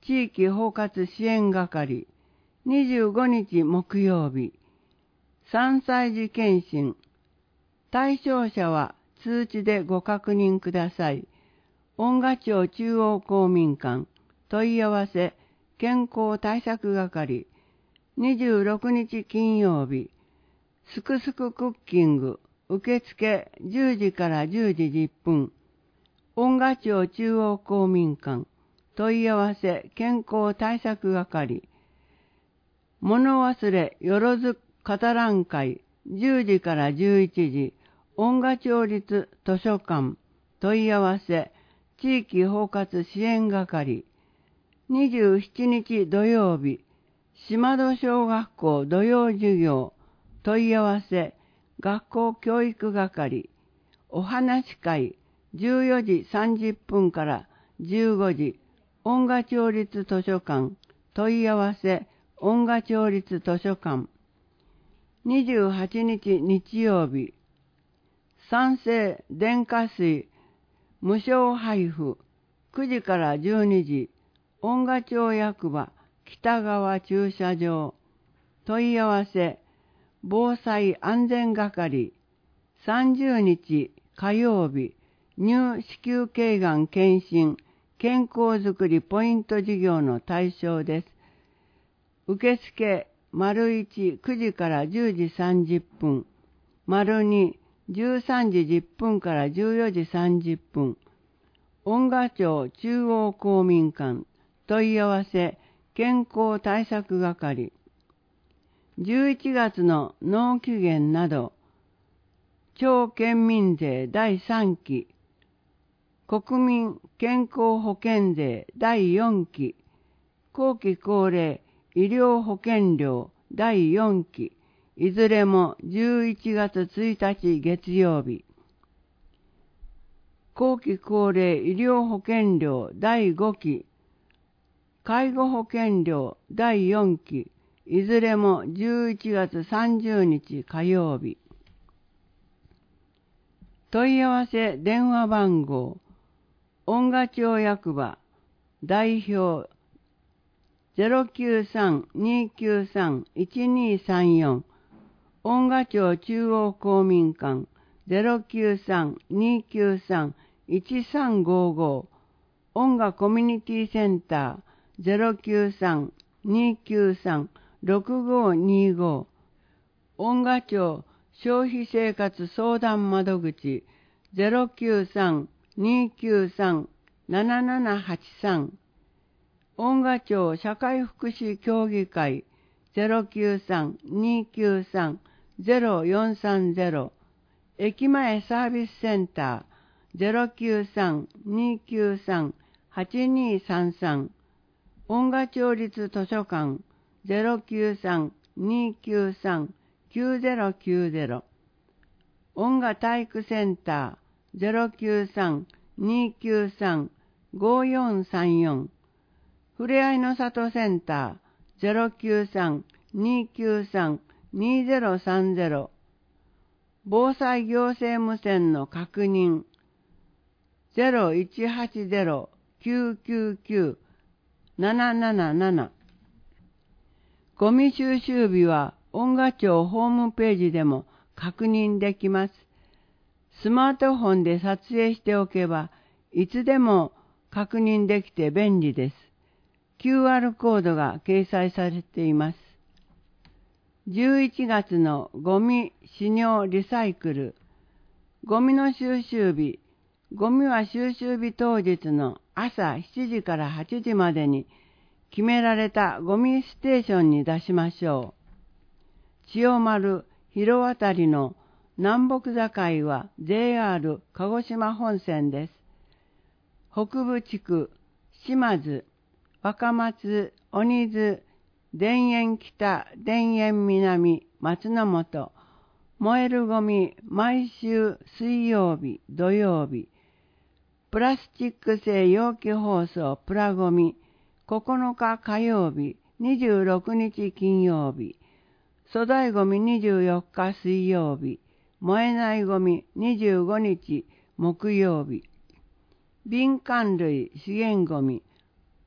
地域包括支援係、25日木曜日、3歳児検診。対象者は通知でご確認ください。恩賀町中央公民館、問い合わせ、健康対策係。26日金曜日、すくすくクッキング、受付10時から10時10分。恩賀町中央公民館、問い合わせ、健康対策係。物忘れよろず語らん会、10時から11時。恩賀町立図書館、問い合わせ、地域包括支援係。27日土曜日、島戸小学校土曜授業、問い合わせ、学校教育係。お話会、14時30分から15時、恩賀町立図書館、問い合わせ、恩賀町立図書館。28日日曜日、酸性電化水無償配布、9時から12時、恩賀町役場北側駐車場、問い合わせ、防災安全係。30日火曜日、乳子宮頸がん検診、健康づくりポイント事業の対象です。受付、1、9時から10時30分、2、13時10分から14時30分。恩賀町中央公民館、問い合わせ、健康対策係。11月の納期限など、町県民税第3期、国民健康保険税第4期、後期高齢医療保険料第4期、いずれも11月1日月曜日。後期高齢医療保険料第5期、介護保険料第4期、いずれも11月30日火曜日。問い合わせ電話番号、恩賀町役場、代表、093-293-1234、恩賀町中央公民館、093-293-1355、恩賀コミュニティセンター、093-293-6525、恩賀町消費生活相談窓口、093-293-7783、恩賀町社会福祉協議会、093-293-0430、駅前サービスセンター、093-293-8233、恩賀町立図書館、093-293-9090、恩賀体育センター、093-293-5434、ふれあいの里センター、093-293-2030、防災行政無線の確認、0180-999-777。ゴミ収集日は恩賀町ホームページでも確認できます。スマートフォンで撮影しておけば、いつでも確認できて便利です。QR コードが掲載されています。11月のゴミ使用リサイクル。ゴミの収集日。ゴミは収集日当日の朝7時から8時までに決められたゴミステーションに出しましょう。千代丸、広渡りの南北境は JR 鹿児島本線です。北部地区、島津、若松、鬼津、田園北、田園南、松の本、燃えるゴミ、毎週水曜日、土曜日、プラスチック製容器包装プラゴミ、9日火曜日、26日金曜日、粗大ゴミ24日水曜日、燃えないゴミ25日木曜日、瓶缶類資源ゴミ、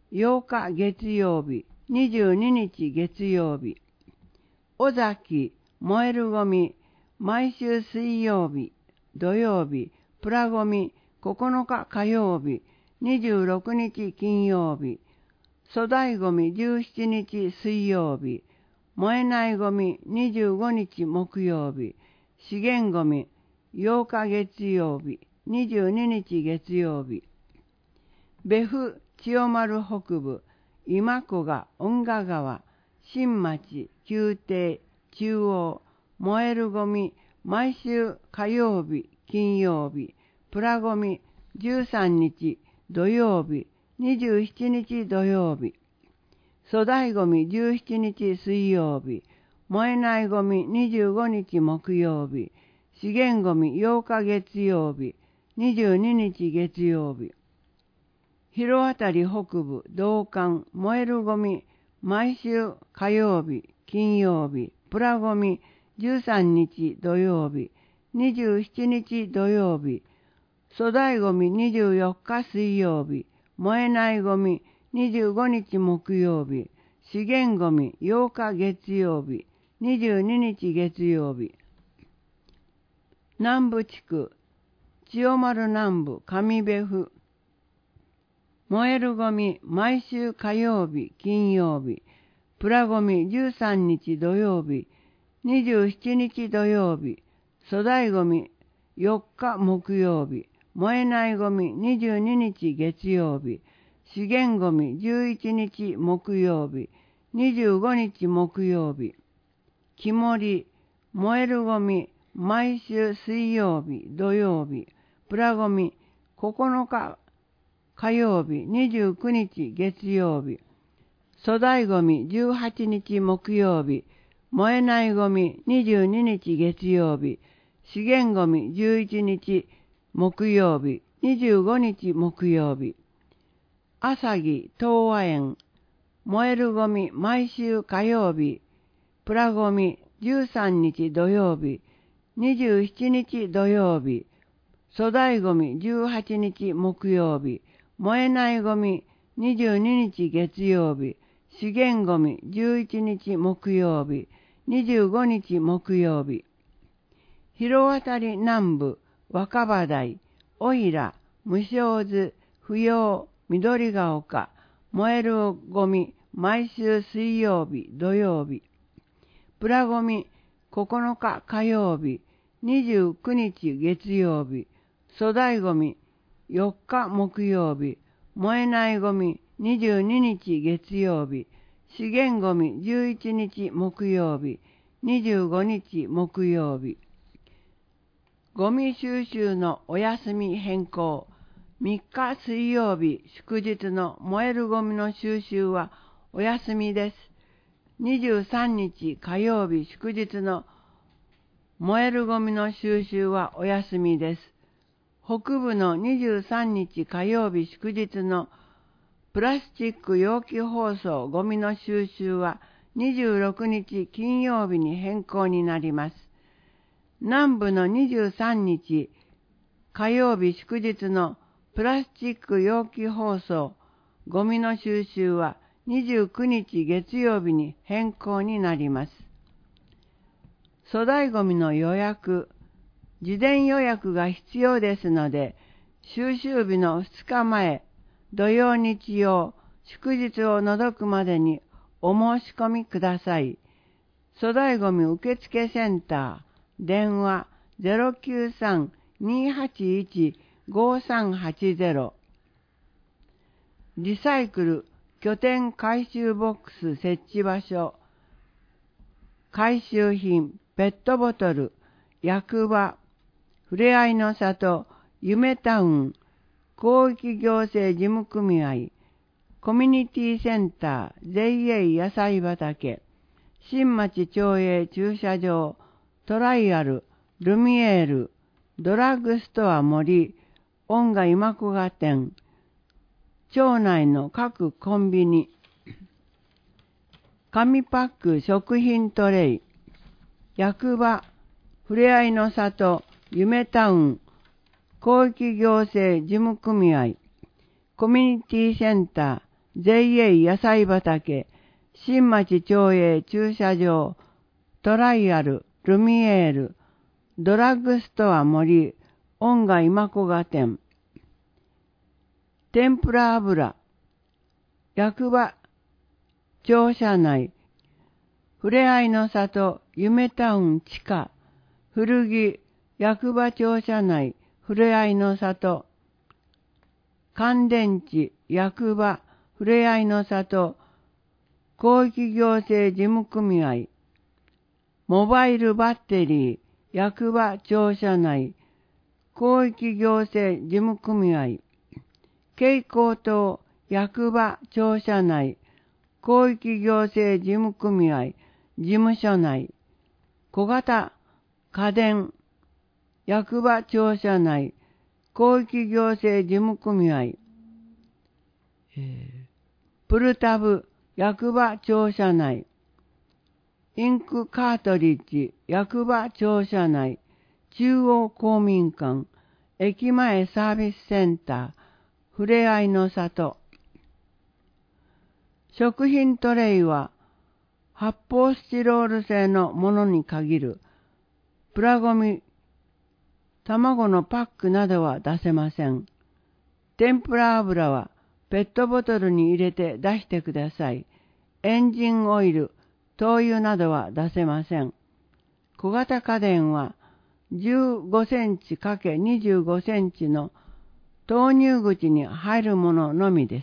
8日月曜日、22日月曜日。尾崎、燃えるゴミ、毎週水曜日、土曜日、プラゴミ、9日火曜日、26日金曜日。粗大ゴミ17日水曜日、燃えないゴミ25日木曜日、資源ゴミ8日月曜日、22日月曜日。別府千代丸北部、今古賀恩賀川、新町宮廷中央、燃えるゴミ毎週火曜日、金曜日、プラゴミ13日土曜日、27日土曜日。粗大ゴミ17日水曜日、燃えないゴミ25日木曜日、資源ゴミ8日月曜日、22日月曜日。広渡り北部道館燃えるゴミ毎週火曜日、金曜日、プラゴミ13日土曜日、27日土曜日。粗大ゴミ24日水曜日、燃えないゴミ25日木曜日、資源ゴミ8日月曜日、22日月曜日。南部地区、千代丸南部上別府。燃えるゴミ毎週火曜日、金曜日、プラゴミ13日土曜日、27日土曜日。粗大ゴミ4日木曜日、燃えないゴミ22日月曜日、資源ゴミ11日木曜日、25日木曜日。木森、燃えるゴミ毎週水曜日、土曜日、プラゴミ9日火曜日、29日月曜日。粗大ゴミ18日木曜日、燃えないゴミ22日月曜日、資源ゴミ11日木曜日、25日木曜日。朝木東和園、燃えるゴミ毎週火曜日、プラゴミ13日土曜日、27日土曜日。粗大ゴミ18日木曜日、燃えないゴミ22日月曜日、資源ゴミ11日木曜日、25日木曜日。広渡り南部、若葉台、おいら、無償図、不要、緑が丘、燃えるゴミ、毎週水曜日、土曜日。プラゴミ、9日火曜日、29日月曜日。粗大ゴミ、4日木曜日、燃えないゴミ、22日月曜日。資源ゴミ、11日木曜日、25日木曜日。ゴミ収集のお休み変更。3日水曜日祝日の燃えるゴミの収集はお休みです。23日火曜日祝日の燃えるゴミの収集はお休みです。北部の23日火曜日祝日のプラスチック容器包装ゴミの収集は26日金曜日に変更になります。南部の23日火曜日祝日のプラスチック容器包装ゴミの収集は29日月曜日に変更になります。粗大ゴミの予約、事前予約が必要ですので、収集日の2日前、土曜日曜、祝日を除くまでにお申し込みください。粗大ゴミ受付センター、電話 093-281-5380 リサイクル拠点回収ボックス設置場所回収品ペットボトル役場ふれあいの里夢タウン広域行政事務組合コミュニティセンター JA 野菜畑新町町営駐車場トライアル、ルミエール、ドラッグストア森、音楽今古賀店、町内の各コンビニ、紙パック食品トレイ、役場、ふれあいの里、夢タウン、広域行政事務組合、コミュニティセンタ JA 野菜畑、新町町営駐車場、トライアル、ルミエール、ドラッグストア森、音楽今古賀店、天ぷら油、役場、庁舎内、ふれあいの里、夢タウン地下、古着、役場庁舎内、ふれあいの里、乾電池、役場、ふれあいの里、広域行政事務組合、モバイルバッテリー、役場庁舎内、広域行政事務組合、蛍光灯、役場庁舎内、広域行政事務組合、事務所内、小型家電、役場庁舎内、広域行政事務組合、プルタブ、役場庁舎内、インクカートリッジ、役場庁舎内、中央公民館、駅前サービスセンター、ふれあいの里。食品トレイは発泡スチロール製のものに限る。プラゴミ、卵のパックなどは出せません。天ぷら油はペットボトルに入れて出してください。エンジンオイル、灯油などは出せません。小型家電は15センチ ×25 センチの投入口に入るもののみです。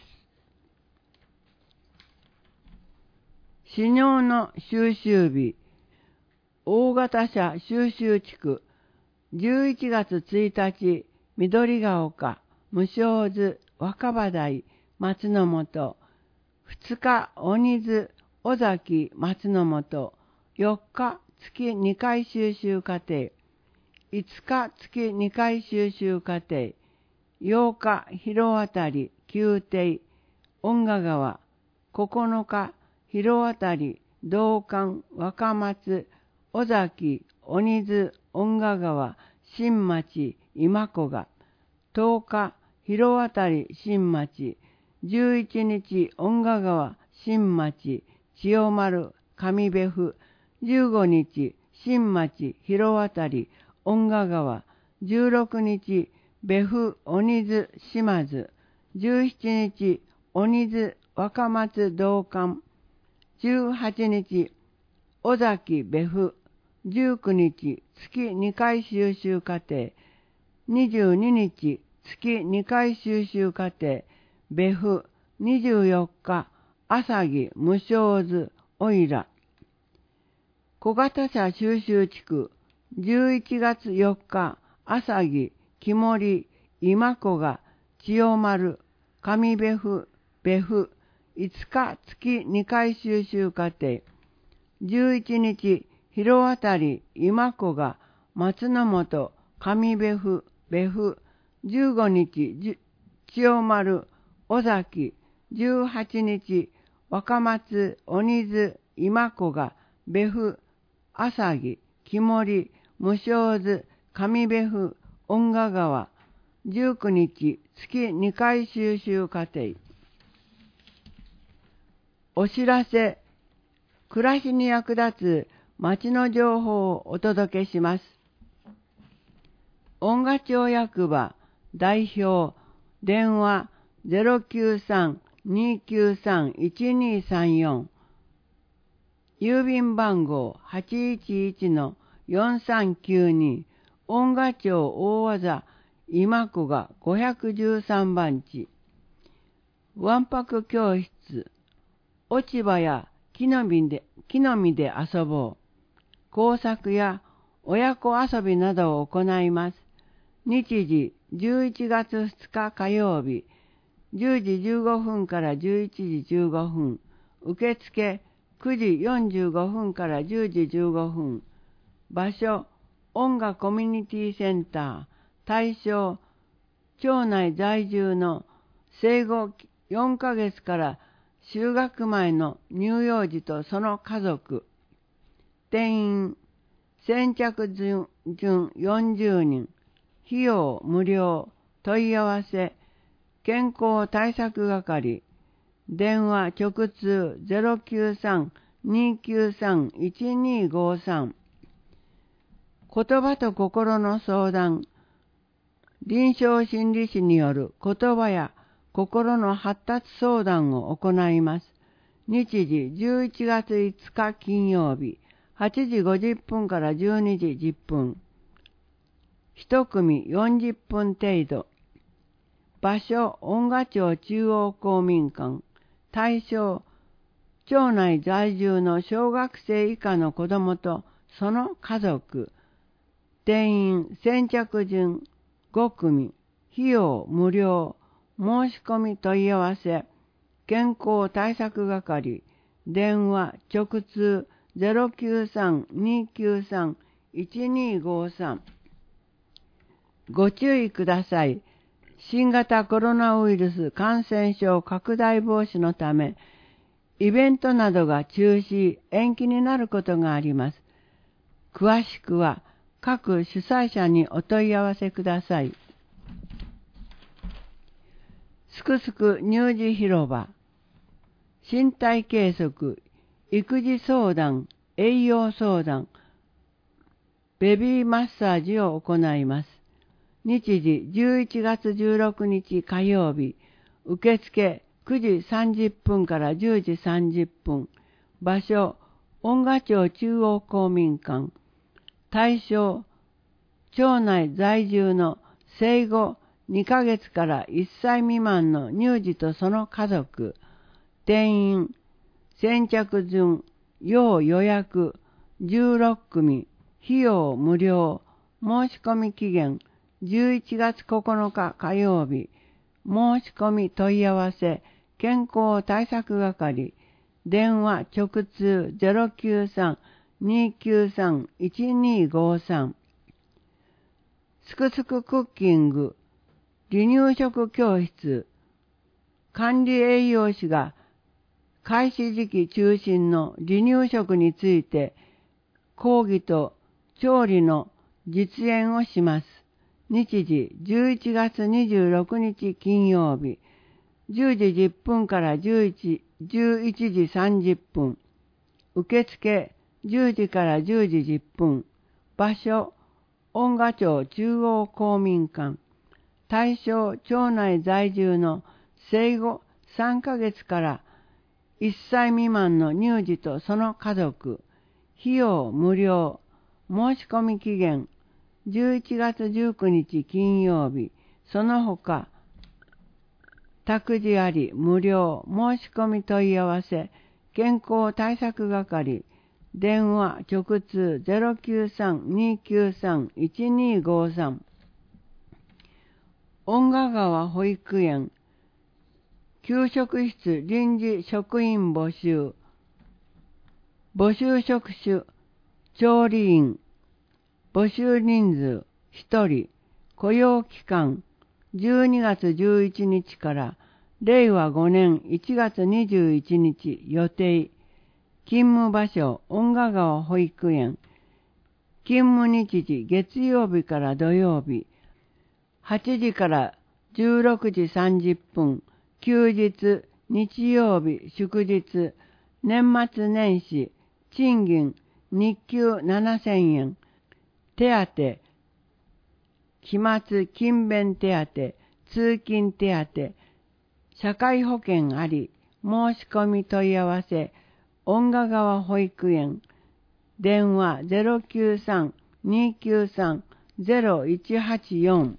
飼料の収集日、大型車収集地区、11月1日、緑が丘、無償図、若葉台、松の本、2日、鬼津、尾崎、松の本、4日、月2回収集過程、5日、月2回収集過程、8日、広渡り、宮廷、恩賀川、9日、広渡り、道館、若松、尾崎、鬼津、恩賀川、新町、今古賀、10日、広渡り、新町、11日、恩賀川、新町、千代丸、上部府、15日、新町、広渡り、恩賀川、16日、部府、鬼津、島津、17日、鬼津、若松道館、18日、尾崎部府、19日、月2回収集過程、22日、月2回収集過程、部府、24日、朝木、無償図、おいら。小型車収集地区、11月4日、朝木、木森、今古賀、千代丸、上部府、部府、5日、月2回収集過程、11日、広渡り、今古賀、松の本、上部府、部府、15日、千代丸、尾崎、18日、若松、鬼津、今古賀、部府、朝木、木森、無償図、上部府、恩賀川、19日、月2回収集過程。お知らせ、暮らしに役立つ町の情報をお届けします。恩賀町役場代表電話 093-293-1234 郵便番号 811-4392 恩賀町大和今古賀513番地わんぱく教室落ち葉や木の実で遊ぼう工作や親子遊びなどを行います。日時11月2日火曜日10時15分から11時15分受付9時45分から10時15分場所音楽コミュニティセンター対象町内在住の生後4ヶ月から就学前の乳幼児とその家族定員先着順40人費用無料問い合わせ健康対策係電話直通 093-293-1253。言葉と心の相談。臨床心理士による言葉や心の発達相談を行います。日時11月5日金曜日、8時50分から12時10分。一組40分程度。場所、恩賀町中央公民館。対象、町内在住の小学生以下の子供とその家族。定員先着順5組。費用無料。申し込み問い合わせ。健康対策係。電話直通 093-293-1253。ご注意ください。新型コロナウイルス感染症拡大防止のため、イベントなどが中止、延期になることがあります。詳しくは各主催者にお問い合わせください。すくすく乳児広場。身体計測、育児相談、栄養相談、ベビーマッサージを行います。日時11月16日火曜日、受付9時30分から10時30分。場所、恩賀町中央公民館。対象、町内在住の生後2ヶ月から1歳未満の乳児とその家族。定員、先着順、要予約、16組、費用無料、申し込み期限、11月9日火曜日、申し込み問い合わせ、健康対策係、電話直通 093-293-1253。すくすくクッキング、離乳食教室、管理栄養士が開始時期中心の離乳食について講義と調理の実演をします。日時11月26日金曜日、10時10分から11時30分。受付10時から10時10分。場所、恩賀町中央公民館。対象、町内在住の生後3ヶ月から1歳未満の乳児とその家族。費用無料。申し込み期限11月19日金曜日。その他、託児あり無料。申し込み問い合わせ。健康対策係。電話直通 093-293-1253。恩賀川保育園。給食室臨時職員募集。募集職種、調理員。募集人数1人。雇用期間12月11日から令和5年1月21日予定。勤務場所、恩賀川保育園。勤務日時、月曜日から土曜日。8時から16時30分。休日、日曜日、祝日。年末年始、賃金、日給7000円。手当、期末勤勉手当、通勤手当、社会保険あり、申し込み問い合わせ、恩賀川保育園。電話093-293-0184。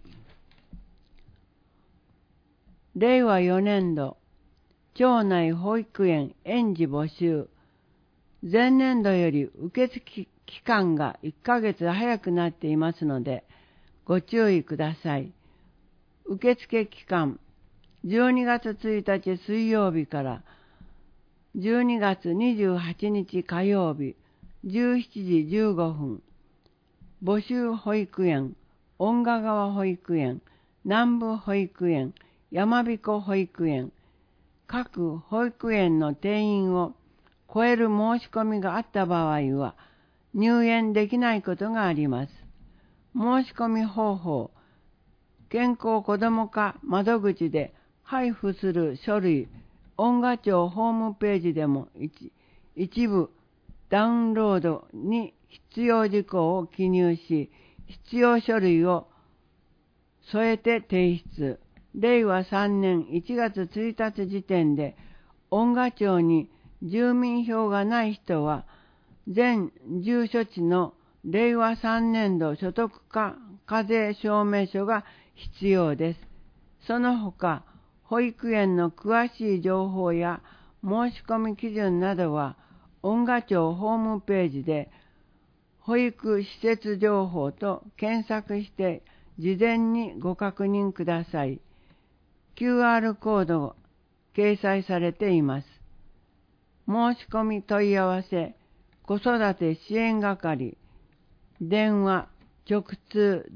令和4年度、町内保育園園児募集。前年度より受付期間が1ヶ月早くなっていますので、ご注意ください。受付期間、12月1日水曜日から12月28日火曜日、17時15分。募集保育園、恩賀川保育園、南部保育園、山彦保育園。各保育園の定員を超える申し込みがあった場合は、入園できないことがあります。申し込み方法、健康子ども課窓口で配布する書類、 音楽庁ホームページでも一部ダウンロードに必要事項を記入し、必要書類を添えて提出。令和3年1月1日時点で、音楽庁に住民票がない人は、全住所地の令和3年度所得課税証明書が必要です。その他、保育園の詳しい情報や申し込み基準などは、音楽庁ホームページで、保育施設情報と検索して事前にご確認ください。QR コードが掲載されています。申し込み問い合わせ、子育て支援係、電話、直通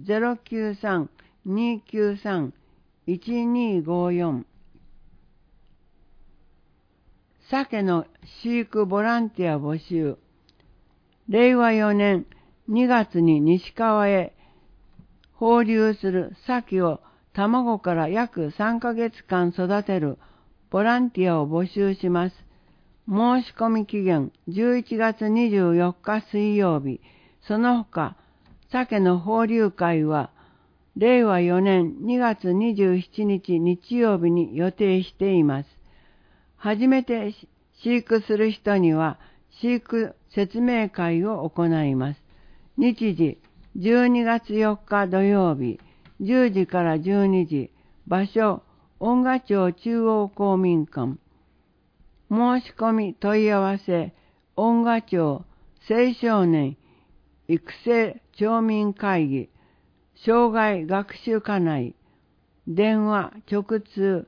093-293-1254。鮭の飼育ボランティア募集。令和4年2月に西川へ放流する鮭を卵から約3ヶ月間育てるボランティアを募集します。申し込み期限11月24日水曜日。その他、鮭の放流会は令和4年2月27日日曜日に予定しています。初めて飼育する人には飼育説明会を行います。日時12月4日土曜日10時から12時。場所音楽庁中央公民館。申し込み問い合わせ音楽庁青少年育成町民会議障害学習課内。電話直通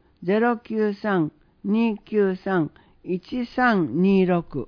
093-293-1326。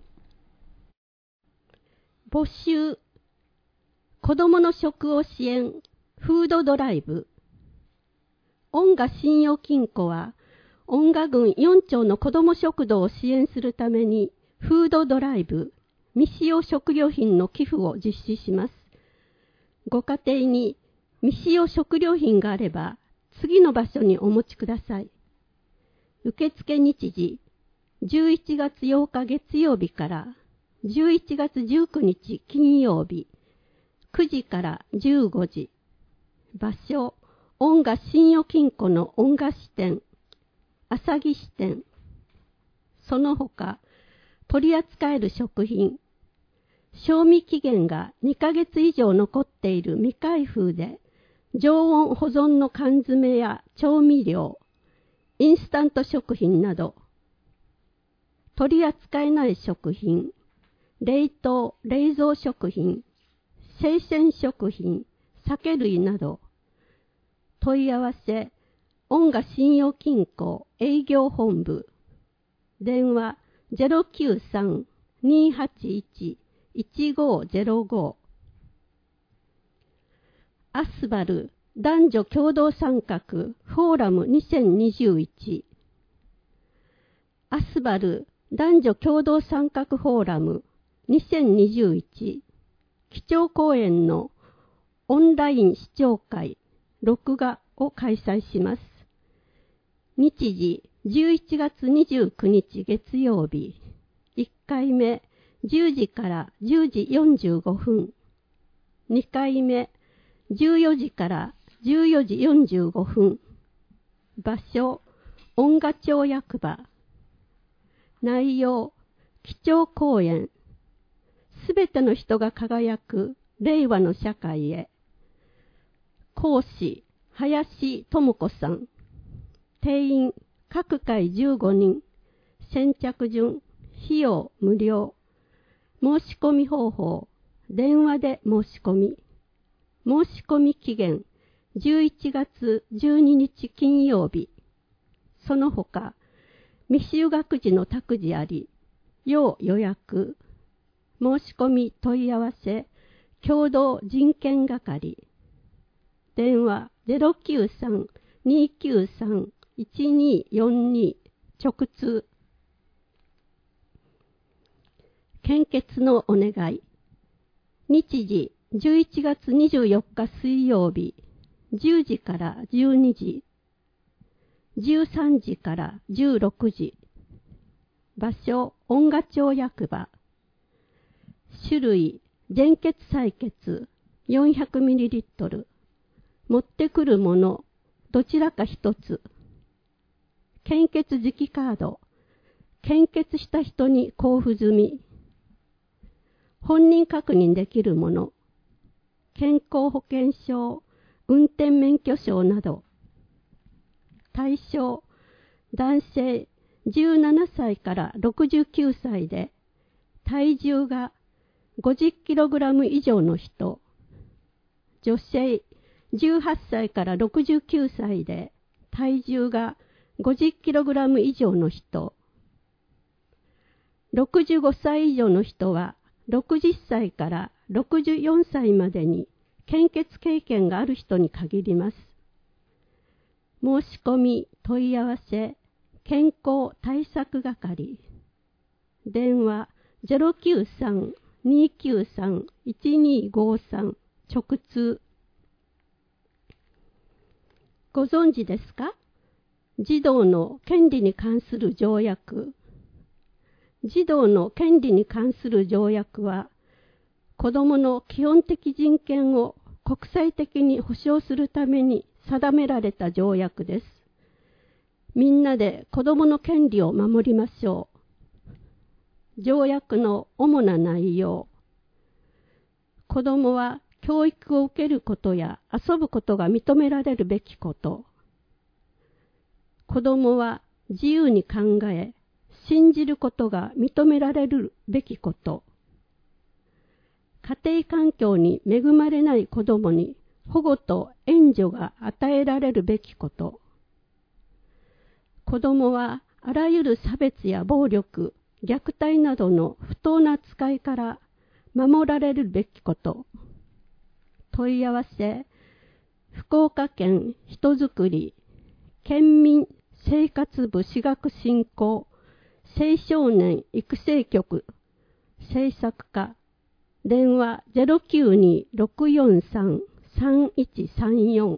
募集。子どもの食を支援フードドライブ。音楽信用金庫は音楽郡4町の子ども食堂を支援するためにフードドライブ未使用食料品の寄付を実施します。ご家庭に未使用食料品があれば次の場所にお持ちください。受付日時11月8日月曜日から11月19日金曜日9時から15時。場所音楽信用金庫の音楽支店朝木支店。その他取り扱える食品賞味期限が2ヶ月以上残っている未開封で常温保存の缶詰や調味料インスタント食品など取り扱えない食品冷凍冷蔵食品生鮮食品酒類など問い合わせ音楽信用金庫営業本部電話 093-281-1505 アスバル男女共同参画フォーラム2021アスバル男女共同参画フォーラム2021基調講演のオンライン視聴会録画を開催します。日時11月29日月曜日1回目10時から10時45分2回目14時から14時45分場所音楽町役場内容基調講演すべての人が輝く令和の社会へ講師林智子さん定員各回15人先着順費用無料申し込み方法電話で申し込み申し込み期限11月12日金曜日その他未就学児の託児あり要予約申し込み問い合わせ共同人権係電話 093-293-1242 直通献血のお願い日時11月24日水曜日10時から12時13時から16時場所、恩賀町役場。種類、全血採血 400ml。持ってくるもの、どちらか一つ。献血時期カード。献血した人に交付済み。本人確認できるもの。健康保険証、運転免許証など。対象、男性17歳から69歳で、体重が 50kg 以上の人。女性18歳から69歳で、体重が 50kg 以上の人。65歳以上の人は、60歳から64歳までに献血経験がある人に限ります。申し込み、問い合わせ、健康対策係。電話 093-293-1253 直通。ご存知ですか？児童の権利に関する条約。児童の権利に関する条約は、子どもの基本的人権を国際的に保障するために定められた条約です。みんなで子どもの権利を守りましょう。条約の主な内容。子どもは教育を受けることや遊ぶことが認められるべきこと。子どもは自由に考え、信じることが認められるべきこと。家庭環境に恵まれない子どもに保護と援助が与えられるべきこと。子どもはあらゆる差別や暴力、虐待などの不当な扱いから守られるべきこと。問い合わせ、福岡県人づくり、県民生活部私学振興、青少年育成局、制作課、電話 092-643-3134。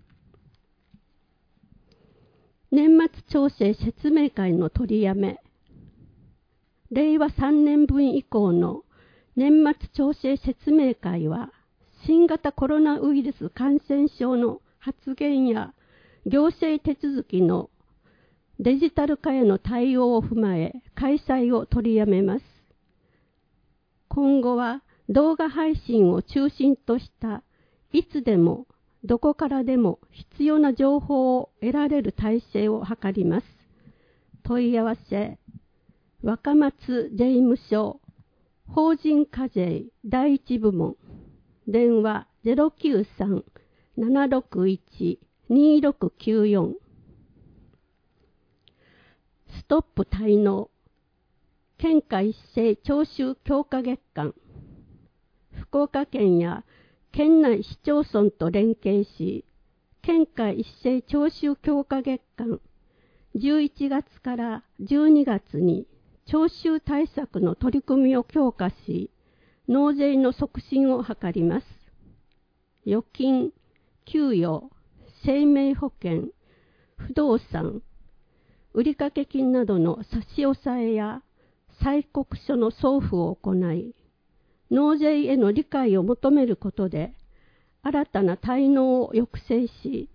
年末調整説明会の取りやめ。令和3年分以降の年末調整説明会は、新型コロナウイルス感染症の発現や行政手続きのデジタル化への対応を踏まえ、開催を取りやめます。今後は動画配信を中心としたいつでもどこからでも必要な情報を得られる体制を図ります。問い合わせ、若松税務署法人課税第一部門、電話 093-761-2694。ストップ滞納、県下一斉徴収強化月間。福岡県や県内市町村と連携し、県下一斉徴収強化月間11月から12月に徴収対策の取り組みを強化し、納税の促進を図ります。預金、給与、生命保険、不動産、売掛金などの差し押さえや催告書の送付を行い、納税への理解を求めることで、新たな滞納を抑制し、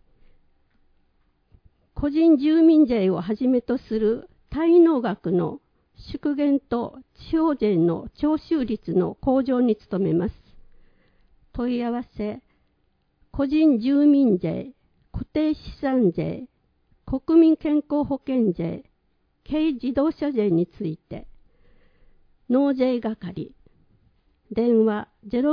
個人住民税をはじめとする滞納額の縮減と地方税の徴収率の向上に努めます。問い合わせ、個人住民税、固定資産税、国民健康保険税、軽自動車税について、納税係、電話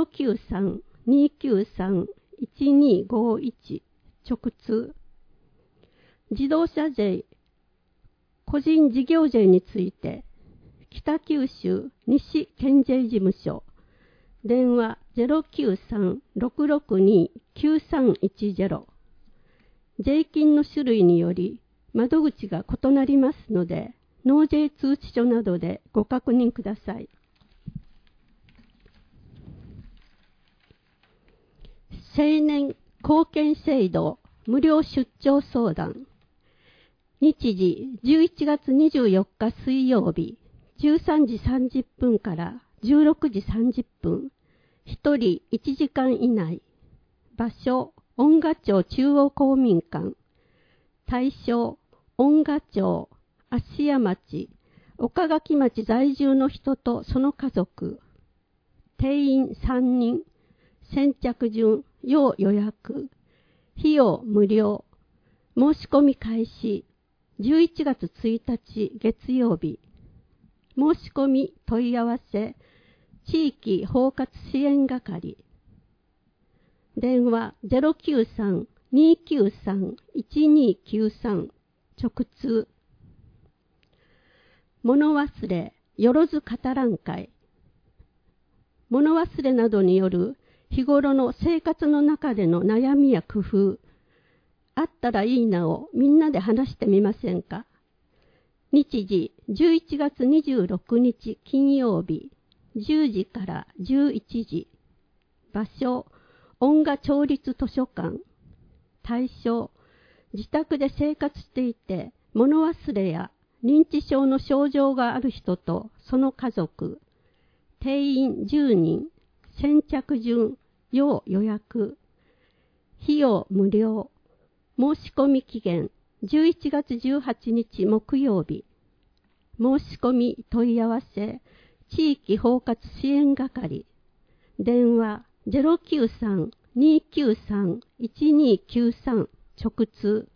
093-293-1251 直通。自動車税、個人事業税について、北九州西県税事務所、電話 093-662-9310。税金の種類により窓口が異なりますので、納税通知書などでご確認ください。青年貢献制度無料出張相談。 日時11月24日水曜日、13時30分から16時30分、1人1時間以内。場所、恩賀町中央公民館。対象、恩賀町、芦屋町、岡垣町在住の人とその家族。定員3人。先着順、要予約。費用無料。申し込み開始。11月1日月曜日。申し込み問い合わせ。地域包括支援係。電話 093-293-1293 直通。物忘れ、よろず語らん会。物忘れなどによる日頃の生活の中での悩みや工夫、あったらいいなをみんなで話してみませんか。日時11月26日金曜日、10時から11時。場所、恩賀町立図書館。対象、自宅で生活していて物忘れや認知症の症状がある人とその家族。定員10人。先着順、要予約。費用無料。申し込み期限11月18日木曜日。申し込み問い合わせ。地域包括支援係。電話 093-293-1293 直通。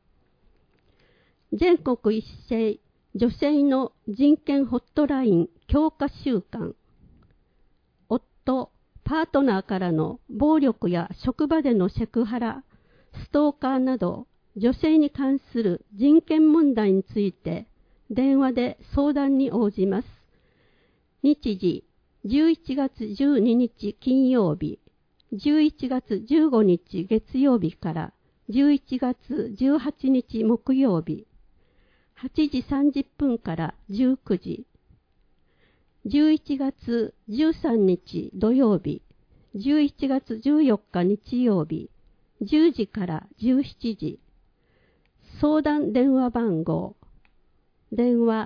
全国一斉女性の人権ホットライン強化週間。夫、パートナーからの暴力や職場でのセクハラ、ストーカーなど女性に関する人権問題について電話で相談に応じます。日時11月12日金曜日、11月15日月曜日から11月18日木曜日、8時30分から19時、11月13日土曜日、11月14日日曜日、10時から17時。相談電話番号。電話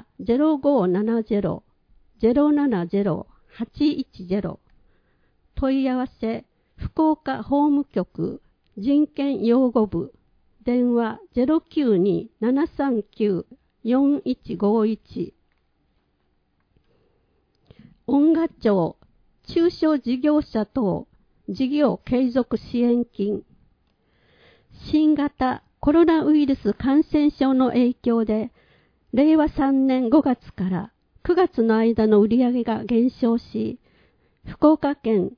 0570-070-810。問い合わせ、福岡法務局人権擁護部。電話 092-739-4151。恩賀町中小事業者等事業継続支援金。新型コロナウイルス感染症の影響で、令和3年5月から9月の間の売上が減少し、福岡県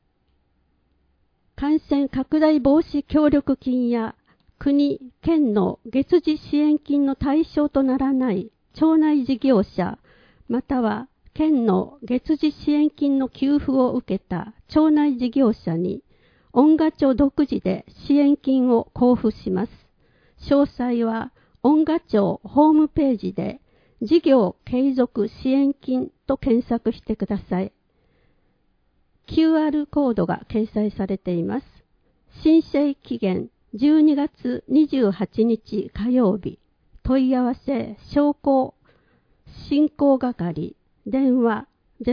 感染拡大防止協力金や国・県の月次支援金の対象とならない町内事業者、または県の月次支援金の給付を受けた町内事業者に、恩賀町独自で支援金を交付します。詳細は恩賀町ホームページで事業継続支援金と検索してください。QR コードが掲載されています。申請期限12月28日火曜日。問い合わせ商工振興係。電話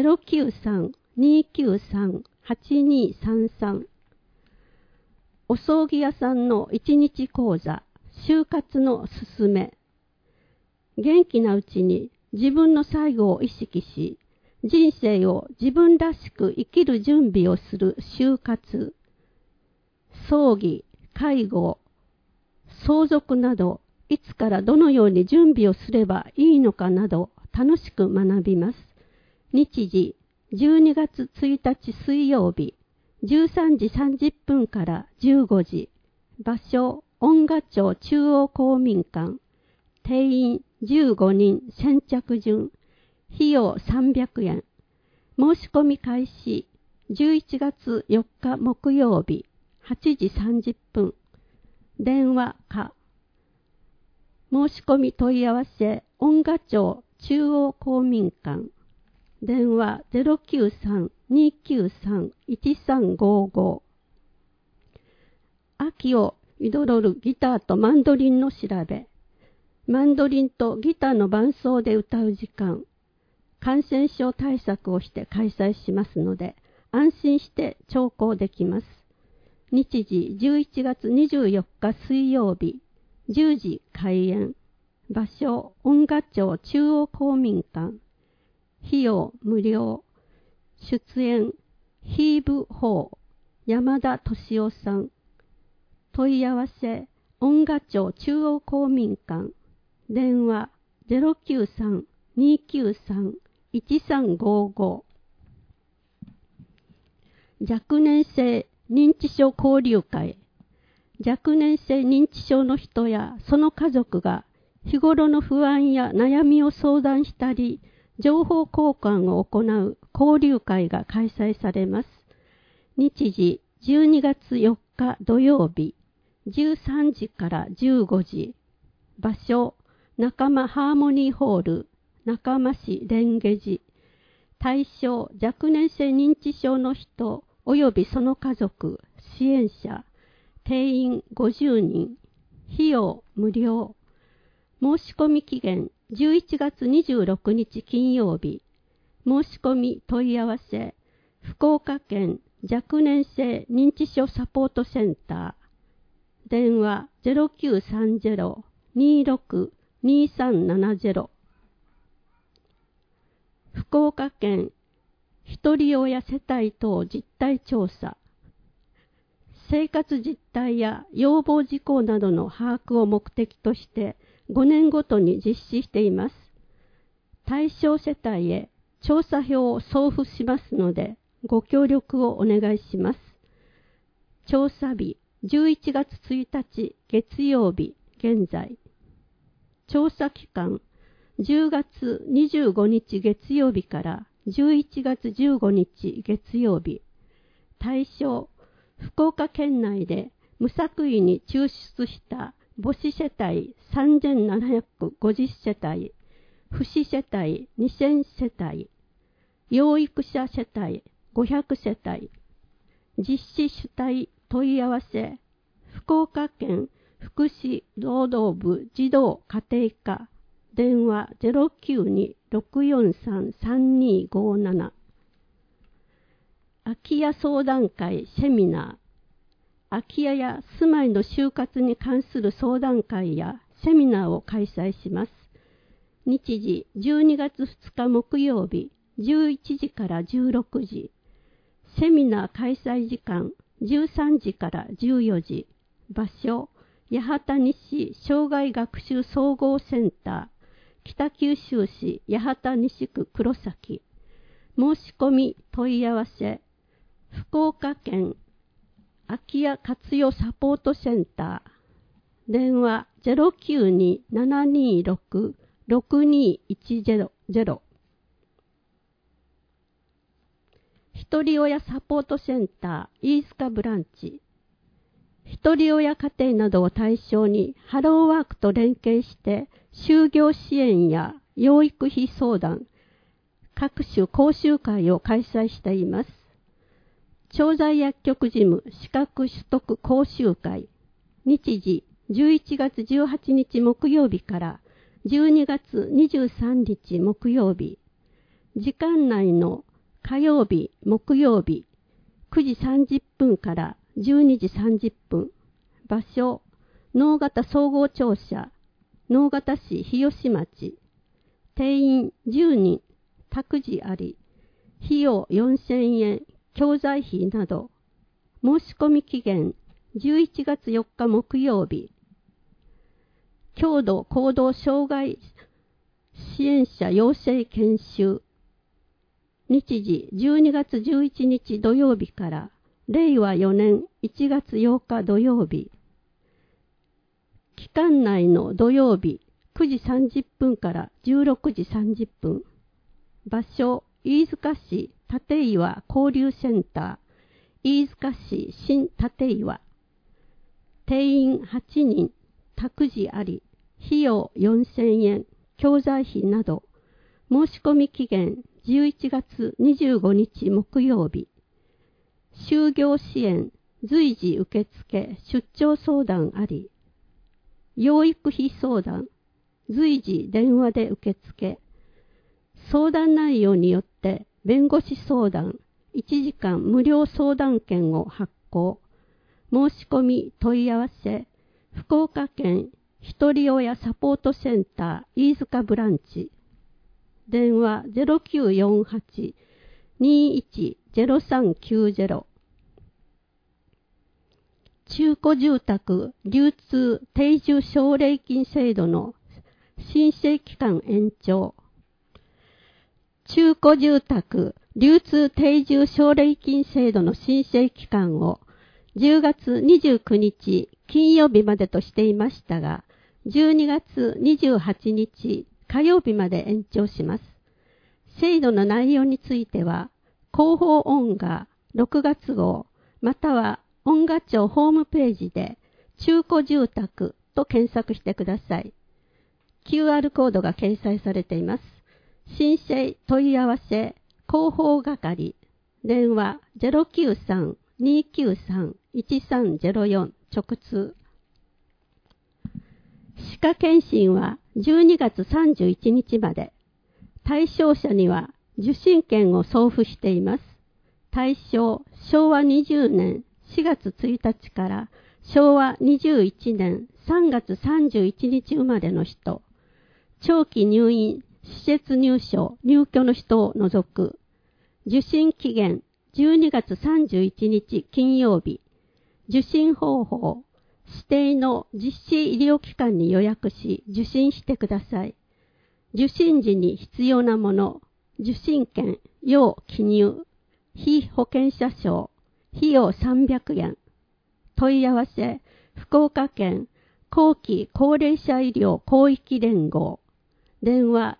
093-293-8233。お葬儀屋さんの一日講座、就活のすすめ。元気なうちに自分の最後を意識し、人生を自分らしく生きる準備をする就活。葬儀、介護、相続など、いつからどのように準備をすればいいのかなど、楽しく学びます。日時、12月1日水曜日、13時30分から15時。場所、恩賀町中央公民館。定員15人先着順。費用300円。申し込み開始。11月4日木曜日、8時30分。電話か。申し込み問い合わせ、恩賀町中央公民館。電話 093-293-1355。秋を彩るギターとマンドリンの調べ。 マンドリンとギターの伴奏で歌う時間、感染症対策をして開催しますので、安心して聴講できます。日時11月24日水曜日、10時開演。場所、音楽町中央公民館。費用無料。出演、ヒーブ・ホー、山田敏夫さん。問い合わせ、音楽町中央公民館。電話 093-293-1355。若年性認知症交流会。若年性認知症の人やその家族が日頃の不安や悩みを相談したり、情報交換を行う交流会が開催されます。日時12月4日土曜日、13時から15時。場所、仲間ハーモニーホール、仲間市蓮華寺。対象、若年性認知症の人及びその家族、支援者、定員50人。費用無料。申し込み期限11月26日金曜日。申し込み問い合わせ、福岡県若年性認知症サポートセンター。電話 0930-26-2370。福岡県ひとり親世帯等実態調査。生活実態や要望事項などの把握を目的として5年ごとに実施しています。対象世帯へ調査票を送付しますのでご協力をお願いします。調査日11月1日月曜日現在。調査期間10月25日月曜日から11月15日月曜日。対象、福岡県内で無作為に抽出した母子世帯3750世帯、父子世帯2000世帯、養育者世帯500世帯。実施主体問い合わせ、福岡県福祉労働部児童家庭課。電話 092-643-3257。空き家相談会セミナー。空き家や住まいの終活に関する相談会やセミナーを開催します。日時12月2日木曜日11時から16時。セミナー開催時間13時から14時。場所、八幡西障害学習総合センター。北九州市八幡西区黒崎。申し込み問い合わせ、福岡県空き家活用サポートセンター。電話 092-726-6210。ひとり親サポートセンター飯塚ブランチ。ひとり親家庭などを対象にハローワークと連携して就業支援や養育費相談、各種講習会を開催しています。調剤薬局事務資格取得講習会。日時11月18日木曜日から12月23日木曜日。時間内の火曜日、木曜日、9時30分から12時30分。場所、直方総合庁舎、直方市日吉町。定員10人、託児あり。費用4000円、教材費など。申し込み期限11月4日木曜日。郷土行動障害支援者養成研修。日時12月11日土曜日から令和4年1月8日土曜日。期間内の土曜日9時30分から16時30分。場所、飯塚市立岩交流センター、飯塚市新立岩。定員8人、託児あり。費用4000円、教材費など。申し込み期限11月25日木曜日。就業支援、随時受付、出張相談あり。養育費相談、 随時電話で受け付け、相談内容によって弁護士相談、1時間無料相談券を発行。申し込み問い合わせ、福岡県ひとり親サポートセンター飯塚ブランチ。電話 0948-210390。中古住宅流通定住奨励金制度の申請期間延長。中古住宅流通定住奨励金制度の申請期間を10月29日金曜日までとしていましたが、12月28日火曜日まで延長します。制度の内容については、広報音画6月号、または音画庁ホームページで中古住宅と検索してください。QR コードが掲載されています。申請問い合わせ広報係、電話 093-293-1304 直通。歯科検診は12月31日まで。対象者には受診券を送付しています。対象、昭和20年4月1日から昭和21年3月31日生まれの人、長期入院、施設入所、入居の人を除く。受診期限12月31日金曜日。受診方法、指定の実施医療機関に予約し受診してください。受診時に必要なもの、受診券、要記入、被保険者証、費用300円。問い合わせ、福岡県後期高齢者医療広域連合。電話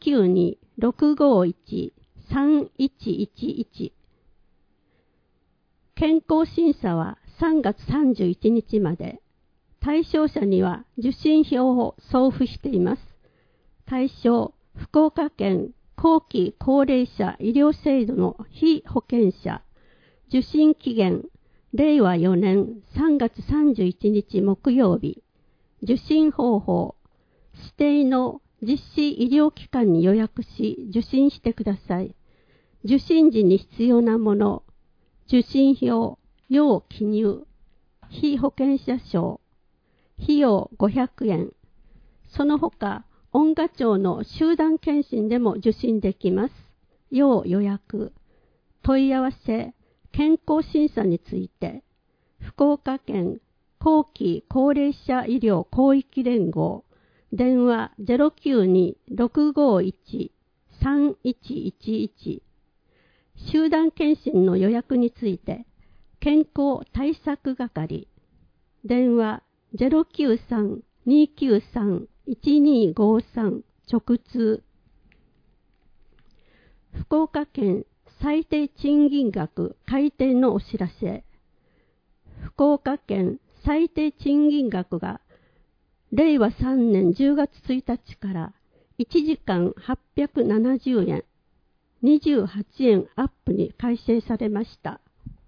092-651-3111。健康審査は3月31日まで。対象者には受診票を送付しています。対象、福岡県後期高齢者医療制度の被保険者。受診期限、令和4年3月31日木曜日。受診方法、指定の実施医療機関に予約し受診してください。受診時に必要なもの、受診票、要記入、被保険者証、費用500円。その他、音画庁の集団検診でも受診できます。要予約。問い合わせ、健康審査について、福岡県後期高齢者医療広域連合、電話 092-651-3111。集団検診の予約について、健康対策係、電話 093-293-1253 直通。福岡県最低賃金額改定のお知らせ。福岡県最低賃金額が令和3年10月1日から1時間870円、28円アップに改正されました。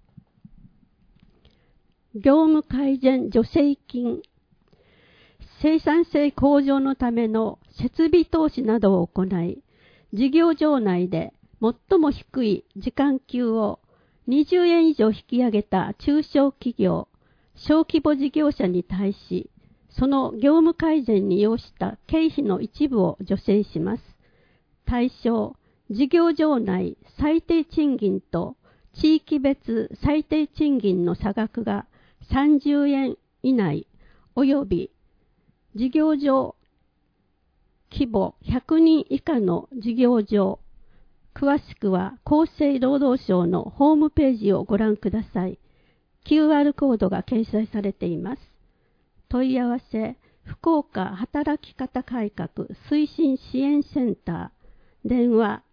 業務改善助成金、生産性向上のための設備投資などを行い、事業場内で最も低い時間給を20円以上引き上げた中小企業、小規模事業者に対し、その業務改善に要した経費の一部を助成します。対象、事業場内最低賃金と地域別最低賃金の差額が30円以内および事業場規模100人以下の事業場。詳しくは厚生労働省のホームページをご覧ください。QR コードが掲載されています。問い合わせ、福岡働き方改革推進支援センター。電話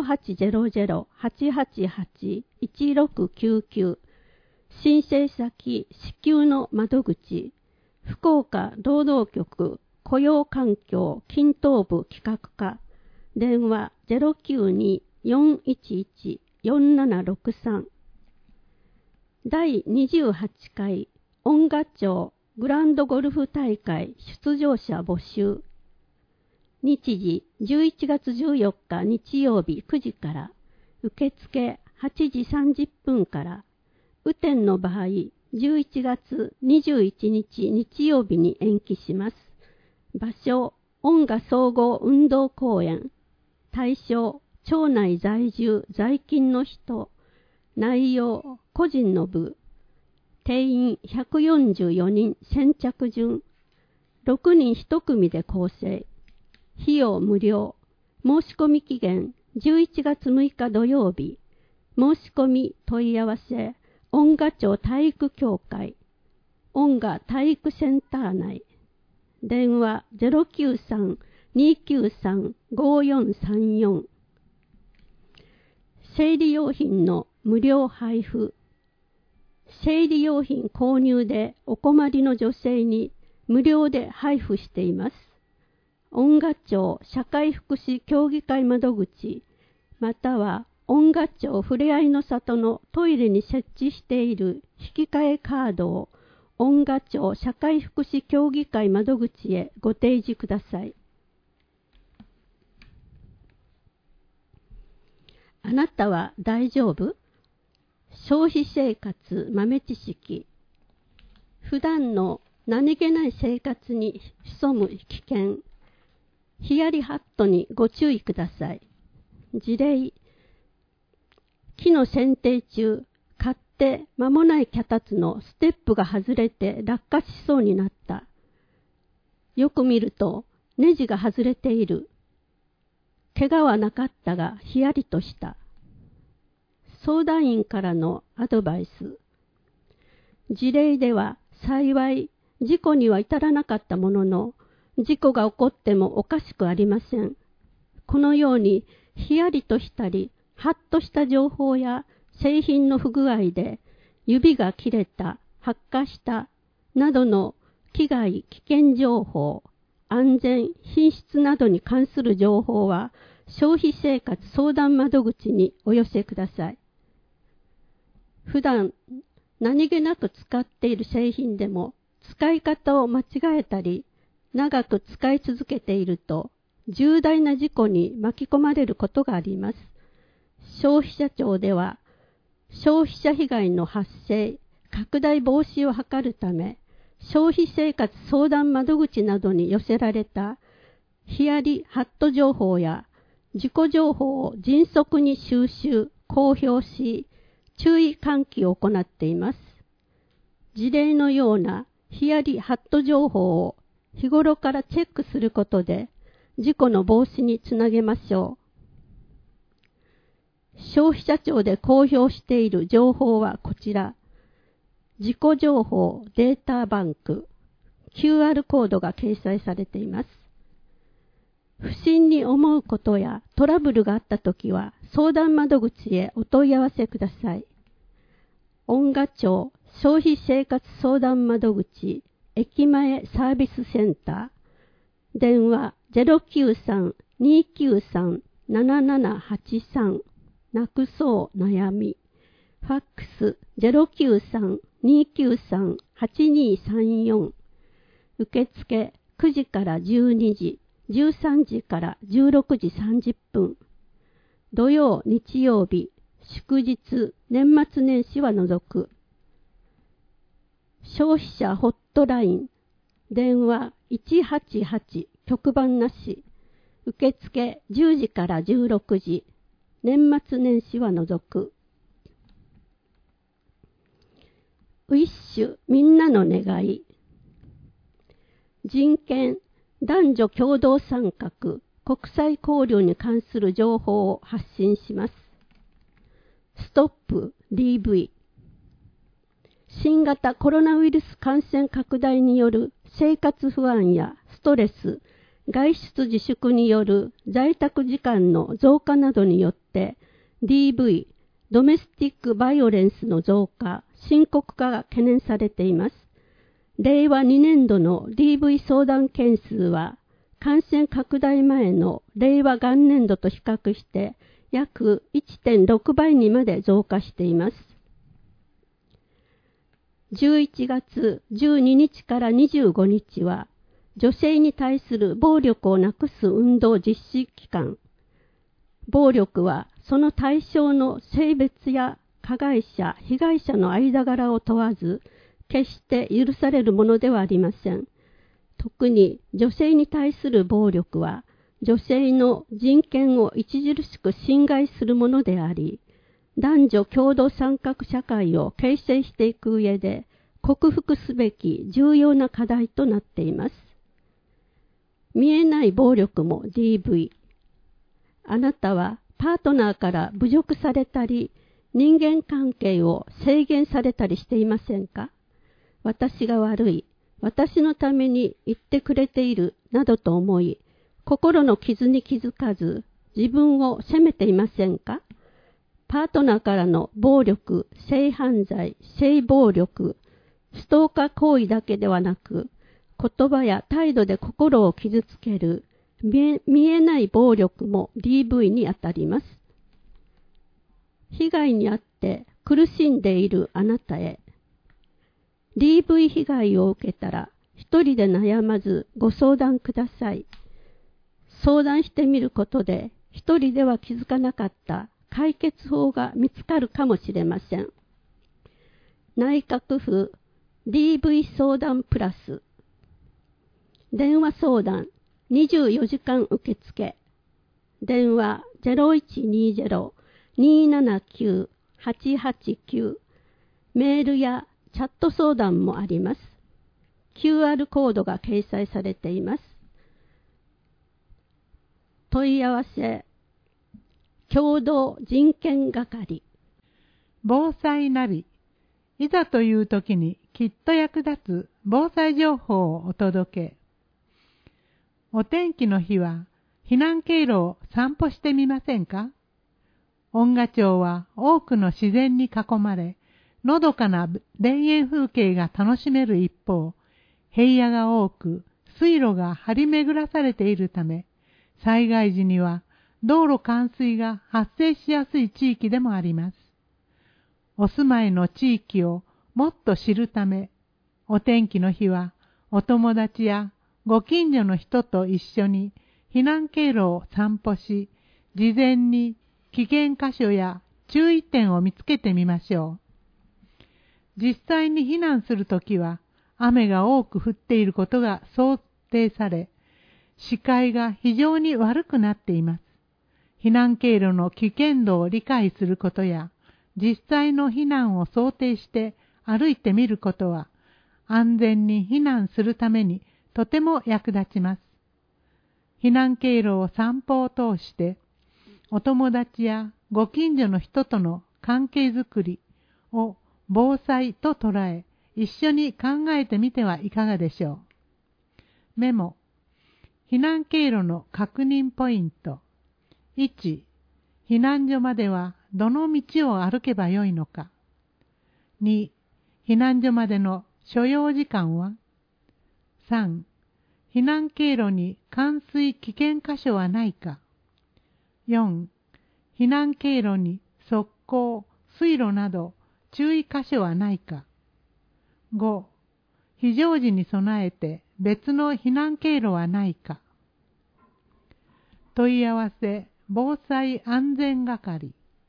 0800-888-1699。申請先、支給の窓口。福岡労働局雇用環境均等部企画課。電話 092-411-4763。第28回音画庁グランドゴルフ大会出場者募集。 日時11月14日日曜日9時から、受付8時30分から、雨天の場合、11月21日日曜日に延期します。場所、音楽総合運動公園。対象、町内在住、在勤の人。内容、個人の部。定員144人、先着順。6人1組で構成。費用無料。申し込み期限、11月6日土曜日。申し込み問い合わせ、音楽町体育協会。音楽体育センター内。電話 093-293-5434。生理用品の無料配布。生理用品購入でお困りの女性に無料で配布しています。音楽町社会福祉協議会窓口、または音楽町ふれあいの里のトイレに設置している引き換えカードを音楽町社会福祉協議会窓口へご提示ください。あなたは大丈夫？消費生活豆知識。普段の何気ない生活に潜む危険。ヒヤリハットにご注意ください。事例。木の剪定中、買って間もない脚立のステップが外れて落下しそうになった。よく見るとネジが外れている。怪我はなかったがヒヤリとした。相談員からのアドバイス。事例では幸い事故には至らなかったものの、事故が起こってもおかしくありません。このようにヒヤリとしたり、ハッとした情報や製品の不具合で指が切れた、発火したなどの危害・危険情報、安全・品質などに関する情報は消費生活相談窓口にお寄せください。普段何気なく使っている製品でも使い方を間違えたり、長く使い続けていると重大な事故に巻き込まれることがあります。消費者庁では消費者被害の発生、拡大防止を図るため、消費生活相談窓口などに寄せられたヒヤリハット情報や事故情報を迅速に収集、公表し、注意喚起を行っています。事例のようなヒヤリハット情報を日頃からチェックすることで事故の防止につなげましょう。消費者庁で公表している情報はこちら。事故情報データバンク QR コードが掲載されています。不審に思うことやトラブルがあったときは相談窓口へお問い合わせください。音楽町消費生活相談窓口駅前サービスセンター。電話 093-293-7783 なくそう悩み。ファックス 093-293-8234。受付9時から12時、13時から16時30分。土曜、日曜日、祝日、年末年始は除く。消費者ホットライン、電話188、局番なし。受付10時から16時、年末年始は除く。ウィッシュみんなの願い。人権、男女共同参画、国際交流に関する情報を発信します。ストップ DV。新型コロナウイルス感染拡大による生活不安やストレス、外出自粛による在宅時間の増加などによって DV、ドメスティックバイオレンスの増加、深刻化が懸念されています。令和2年度の DV 相談件数は感染拡大前の令和元年度と比較して約 1.6 倍にまで増加しています。11月12日から25日は女性に対する暴力をなくす運動実施機関。暴力はその対象の性別や加害者、被害者の間柄を問わず、決して許されるものではありません。特に女性に対する暴力は、女性の人権を著しく侵害するものであり、男女共同参画社会を形成していく上で、克服すべき重要な課題となっています。見えない暴力も DV。あなたはパートナーから侮辱されたり、人間関係を制限されたりしていませんか？私が悪い、私のために言ってくれている、などと思い、心の傷に気づかず、自分を責めていませんか？パートナーからの暴力、性犯罪、性暴力、ストーカー行為だけではなく、言葉や態度で心を傷つける見えない暴力も DV にあたります。被害に遭って苦しんでいるあなたへ、DV 被害を受けたら一人で悩まずご相談ください。相談してみることで一人では気づかなかった解決法が見つかるかもしれません。内閣府 DV 相談プラス、電話相談24時間受付、電話 0120-279-889、メールやチャット相談もあります。QR コードが掲載されています。問い合わせ、共同人権係。 防災ナビ。いざという時にきっと役立つ防災情報をお届け。お天気の日は避難経路を散歩してみませんか？恩賀町は多くの自然に囲まれ、のどかな田園風景が楽しめる一方、平野が多く水路が張り巡らされているため、災害時には道路冠水が発生しやすい地域でもあります。お住まいの地域をもっと知るため、お天気の日はお友達やご近所の人と一緒に避難経路を散歩し、事前に危険箇所や注意点を見つけてみましょう。実際に避難するときは雨が多く降っていることが想定され、視界が非常に悪くなっています。避難経路の危険度を理解することや、実際の避難を想定して歩いてみることは、安全に避難するためにとても役立ちます。避難経路を散歩を通して、お友達やご近所の人との関係づくりを防災と捉え、一緒に考えてみてはいかがでしょう。メモ。避難経路の確認ポイント。1、避難所まではどの道を歩けばよいのか。2、避難所までの所要時間は。3、避難経路に冠水危険箇所はないか。4、避難経路に側溝、水路など注意箇所はないか。5、非常時に備えて別の避難経路はないか。問い合わせ防災安全係。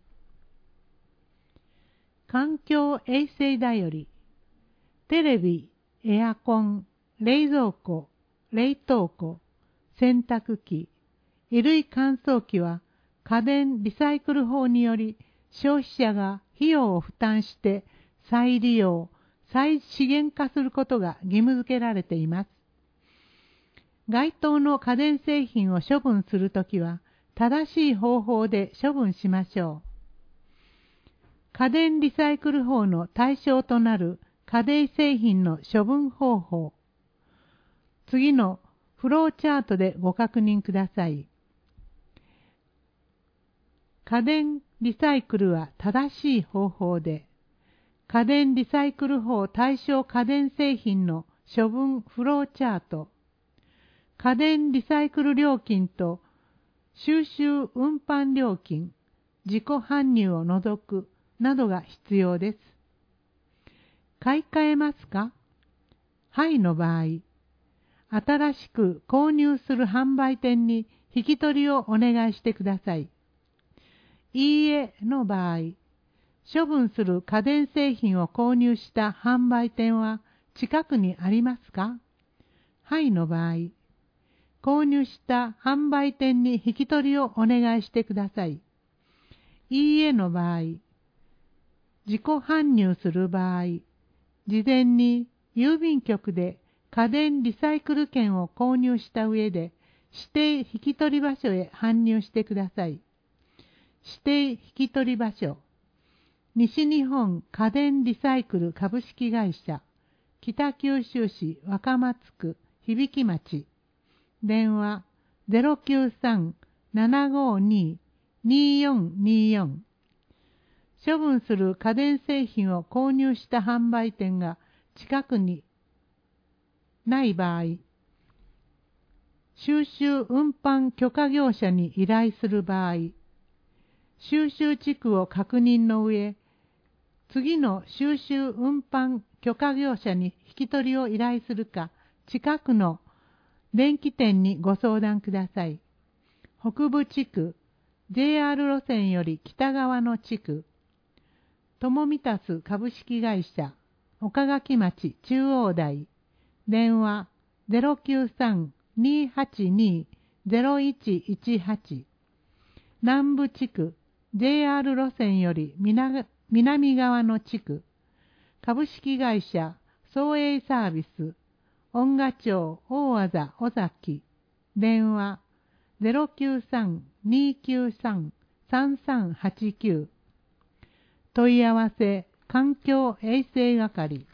環境衛生だより、テレビ、エアコン、冷蔵庫、冷凍庫、洗濯機、衣類乾燥機は家電リサイクル法により消費者が費用を負担して再利用、再資源化することが義務付けられています。該当の家電製品を処分するときは正しい方法で処分しましょう。家電リサイクル法の対象となる家電製品の処分方法。次のフローチャートでご確認ください。家電リサイクルは正しい方法で、家電リサイクル法対象家電製品の処分フローチャート、家電リサイクル料金と収集運搬料金、自己搬入を除くなどが必要です。買い替えますか？はいの場合、 新しく購入する販売店に引き取りをお願いしてください。いいえの場合、処分する家電製品を購入した販売店は近くにありますか？はいの場合、購入した販売店に引き取りをお願いしてください。いいえの場合、自己搬入する場合、事前に郵便局で家電リサイクル券を購入した上で、指定引き取り場所へ搬入してください。指定引き取り場所、西日本家電リサイクル株式会社、北九州市若松区響町、電話 093-752-2424。処分する家電製品を購入した販売店が近くにない場合、収集運搬許可業者に依頼する場合、収集地区を確認の上、次の収集運搬許可業者に引き取りを依頼するか、近くの電気店にご相談ください。北部地区、JR 路線より北側の地区、友ミタス株式会社、岡垣町中央台、電話 093-282-0118。南部地区、JR 路線より南側の地区、株式会社総営サービス、恩賀町大和田尾崎、電話 093-293-3389。問い合わせ環境衛生係。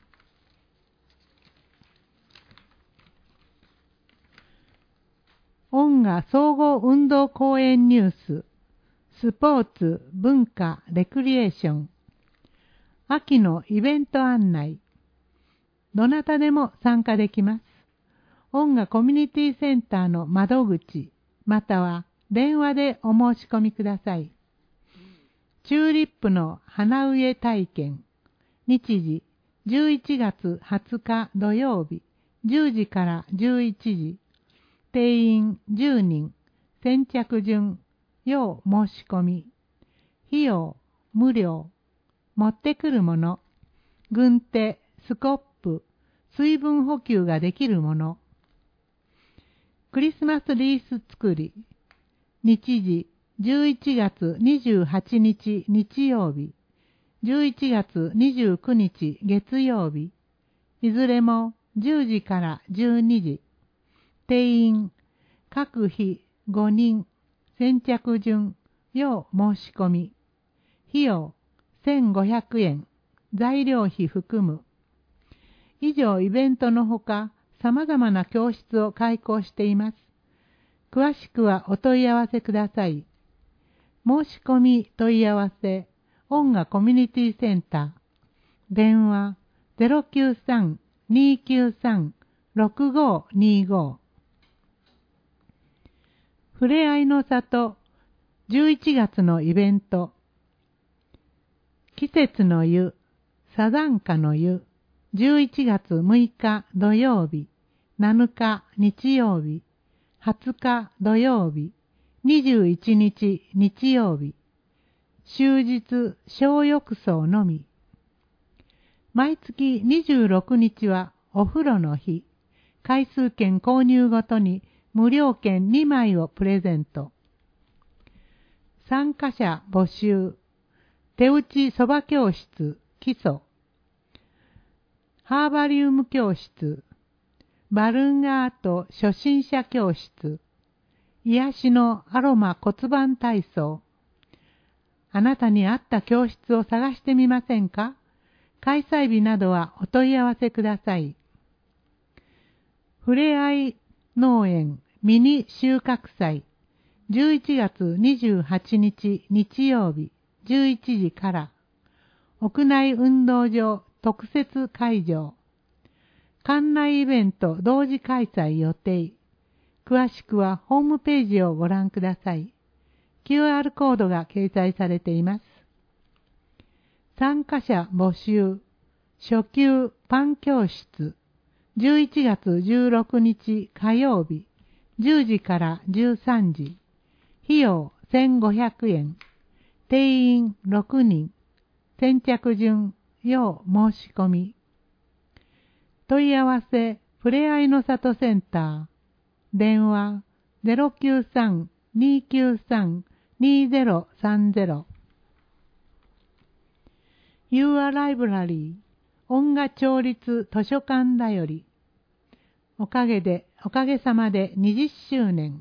恩賀総合運動公園ニュース、スポーツ、文化、レクリエーション、秋のイベント案内。どなたでも参加できます。恩賀コミュニティセンターの窓口、または電話でお申し込みください。チューリップの花植え体験。日時、11月20日土曜日、10時から11時。定員10人、先着順、要申し込み。費用、無料。持ってくるもの。軍手、スコップ、水分補給ができるもの。クリスマスリース作り。日時、11月28日日曜日、11月29日月曜日、いずれも10時から12時。定員、各日5人、先着順、要申し込み。費用、1500円、材料費含む。以上イベントのほか、様々な教室を開講しています。詳しくはお問い合わせください。申し込み問い合わせ、恩賀コミュニティセンター。電話 093-293-6525。ふれあいの里、11月のイベント。季節の湯、サザンカの湯、11月6日土曜日、7日日曜日、20日土曜日、21日日曜日、終日小浴槽のみ。毎月26日はお風呂の日、回数券購入ごとに無料券2枚をプレゼント。参加者募集。手打ちそば教室、基礎。ハーバリウム教室。バルーンアート初心者教室。癒しのアロマ骨盤体操。あなたに合った教室を探してみませんか？開催日などはお問い合わせください。ふれあい農園ミニ収穫祭。11月28日日曜日11時から。屋内運動場特設会場。館内イベント同時開催予定。詳しくはホームページをご覧ください。QR コードが掲載されています。参加者募集。初級パン教室。 11月16日火曜日、10時から13時。費用1500円。定員6人。先着順、要申し込み。問い合わせ、ふれあいの里センター。電話093-293-2030。Your Library 音楽町立図書館だより。おかげさまで20周年。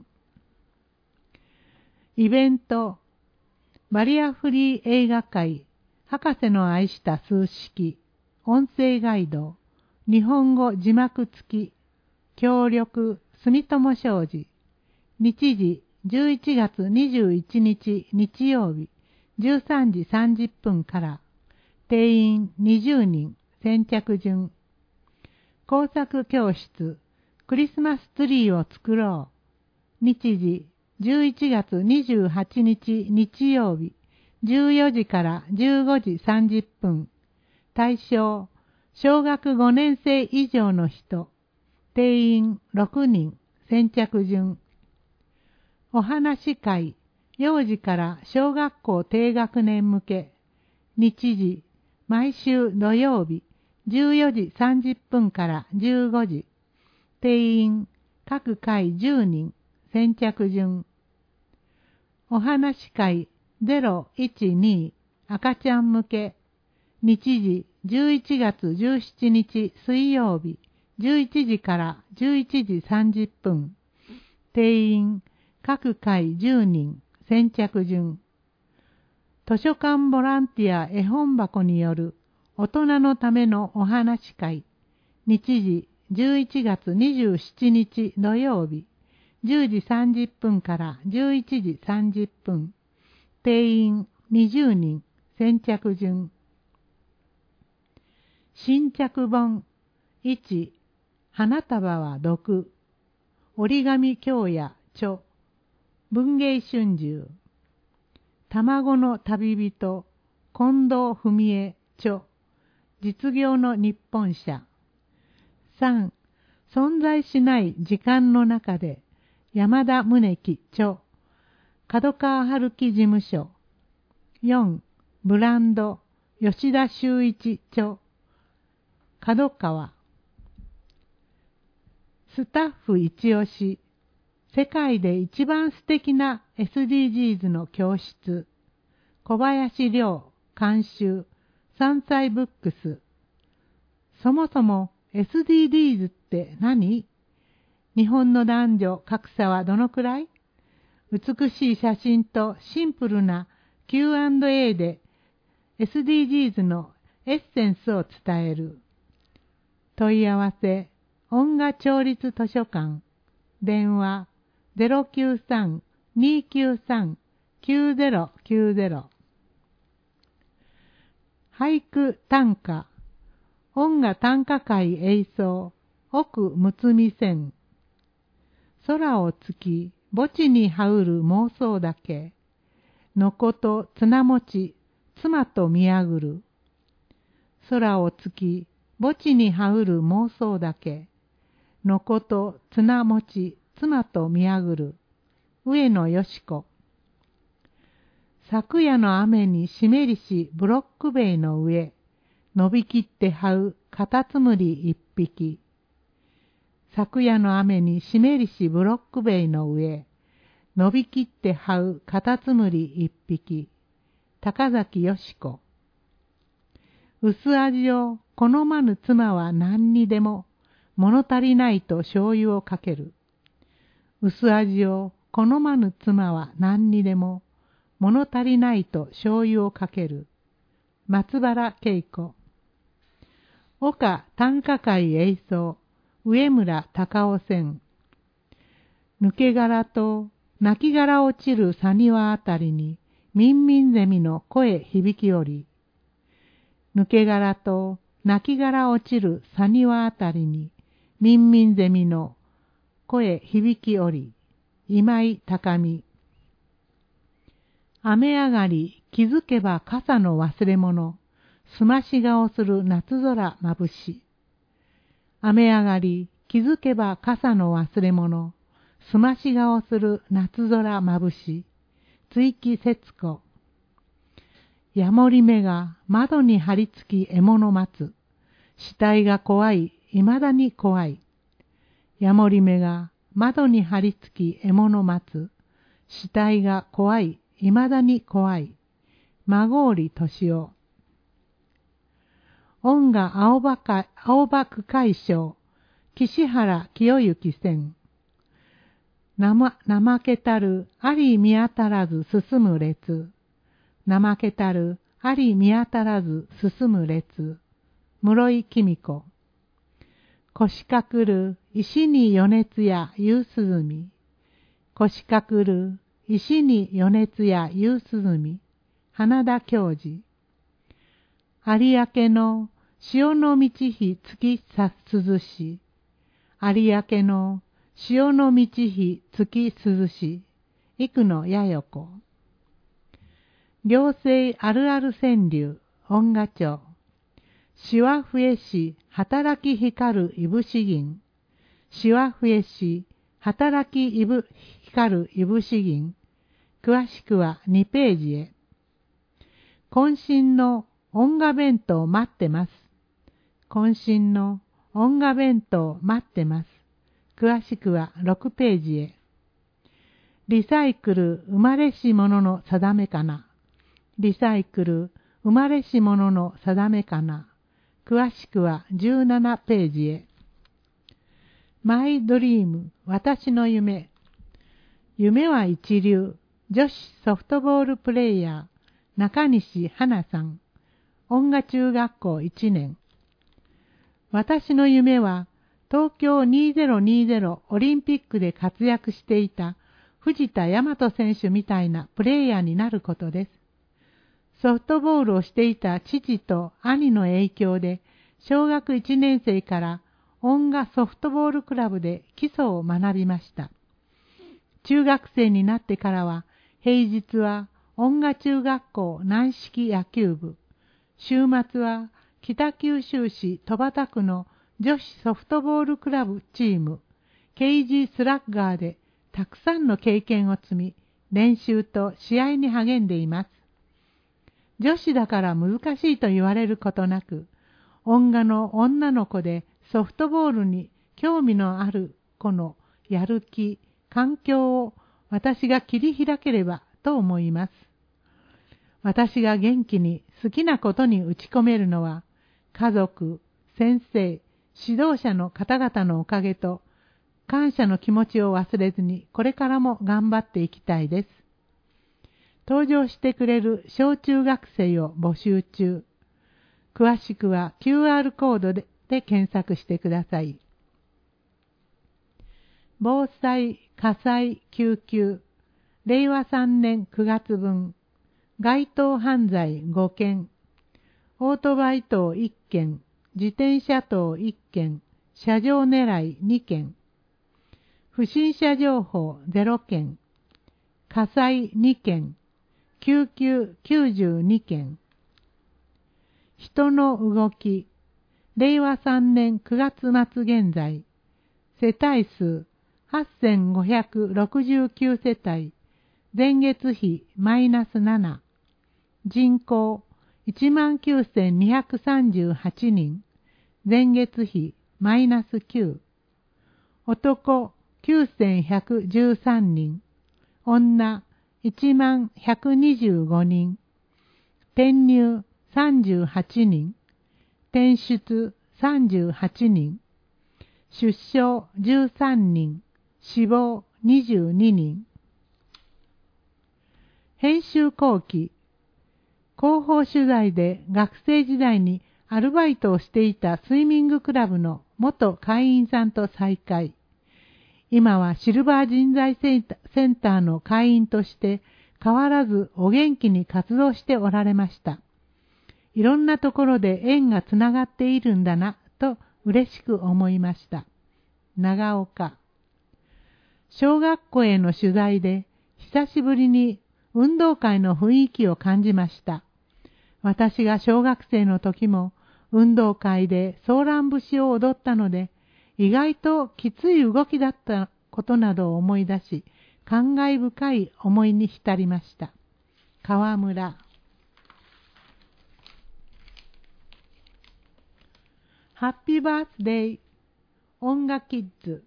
イベント、バリアフリー映画会、博士の愛した数式、音声ガイド、日本語字幕付き、協力、住友商事。日時、11月21日日曜日、13時30分から。定員20人、先着順。工作教室、クリスマスツリーを作ろう。日時、11月28日日曜日、14時から15時30分。対象、小学5年生以上の人。定員6人、先着順。お話会、幼児から小学校低学年向け。日時、毎週土曜日、14時30分から15時。定員、各回10人、先着順。お話会012赤ちゃん向け。日時、11月17日水曜日、11時から11時30分。定員、各回10人、先着順。図書館ボランティア絵本箱による大人のためのお話会。日時、11月27日土曜日、10時30分から11時30分。定員20人、先着順。新着本1、花束は毒。折り紙京也著。文藝春秋。卵の旅人、近藤文江著。実業の日本社。3、存在しない時間の中で、山田宗樹著。角川春樹事務所。4、ブランド、吉田修一著。角川。スタッフ一押し。世界で一番素敵な SDGs の教室。小林亮監修。山菜ブックス。そもそも SDGs って何？日本の男女格差はどのくらい？美しい写真とシンプルな Q&A で SDGs のエッセンスを伝える。問い合わせ、音楽町立図書館。電話093-293-9090。俳句短歌。音楽短歌会演奏。奥むつみ線。空を突き、墓地に羽うる妄想だけ。のこと綱持ち、妻と見やぐる。空を突き、墓地に羽うる妄想だけ。のこと綱持ち、妻と見やぐる。上野よし子。昨夜の雨に湿りしブロック塀の上。伸びきって這うカタツムリ一匹。昨夜の雨に湿りしブロック塀の上。伸びきって這うカタツムリ一匹。高崎よし子。薄味を好まぬ妻は何にでも物足りないと醤油をかける。薄味を好まぬ妻は何にでも物足りないと醤油をかける。松原恵子。岡短歌会演奏。上村隆夫線。抜け殻と亡き落ちるさにわあたりにみんみんゼミの声響きおり。抜け殻と亡き落ちるさにわあたりにみんみんゼミの声響きおり。今井高美。雨上がり気づけば傘の忘れ物。すまし顔する夏空まぶし。 雨上がり、気づけば傘の忘れ物。すまし顔する夏空まぶし。追記節子。ヤモリ目が窓に張り付き獲物待つ。死体が怖い、未だに怖い。ヤモリ目が窓に張り付き獲物待つ。死体が怖い、未だに怖い。孫織敏夫。恩賀青葉区会将、岸原清之線。怠けたるあり見当たらず進む列。怠けたるあり見当たらず進む列。室井公子。腰かくる石に余熱や夕涼み。腰かくる石に余熱や夕涼み。花田教授。有明の潮の満ち日月さ涼し。有明の潮の満ち日月涼し。幾野やよ子。行政あるある川柳音賀町。しわふえし働き光るいぶし銀。しわふえし働き光るいぶし銀。詳しくは2ページへ。渾身の音賀弁当待ってます。渾身の音賀弁当待ってます。詳しくは6ページへ。リサイクル生まれし者の定めかな。リサイクル生まれし者の定めかな。詳しくは17ページへ。マイドリーム私の夢。夢は一流女子ソフトボールプレイヤー中西花さん。音賀中学校1年。私の夢は東京2020オリンピックで活躍していた藤田大和選手みたいなプレイヤーになることです。ソフトボールをしていた父と兄の影響で小学1年生から音賀ソフトボールクラブで基礎を学びました。中学生になってからは平日は音賀中学校軟式野球部、週末は北九州市戸畑区の女子ソフトボールクラブチーム、KG スラッガーでたくさんの経験を積み、練習と試合に励んでいます。女子だから難しいと言われることなく、音賀の女の子でソフトボールに興味のある子のやる気、環境を私が切り開ければと思います。私が元気に好きなことに打ち込めるのは、家族、先生、指導者の方々のおかげと、感謝の気持ちを忘れずにこれからも頑張っていきたいです。登場してくれる小中学生を募集中。詳しくは QR コードで検索してください。防災・火災・救急、令和3年9月分、街頭犯罪5件、オートバイ等1件、自転車等1件、車上狙い2件、不審者情報0件、火災2件、救急92件。人の動き、令和3年9月末現在、世帯数8569世帯、前月比マイナス7、人口19238人、前月比マイナス9、男9113人、女10125人、転入38人、転出38人、出生13人、死亡22人。編集後期、広報取材で学生時代にアルバイトをしていたスイミングクラブの元会員さんと再会。今はシルバー人材センターの会員として変わらずお元気に活動しておられました。いろんなところで縁がつながっているんだなと嬉しく思いました。長岡。小学校への取材で久しぶりに運動会の雰囲気を感じました。私が小学生の時も運動会でソーラン節を踊ったので意外ときつい動きだったことなどを思い出し、感慨深い思いに浸りました。川村。ハッピーバースデー音楽キッズ。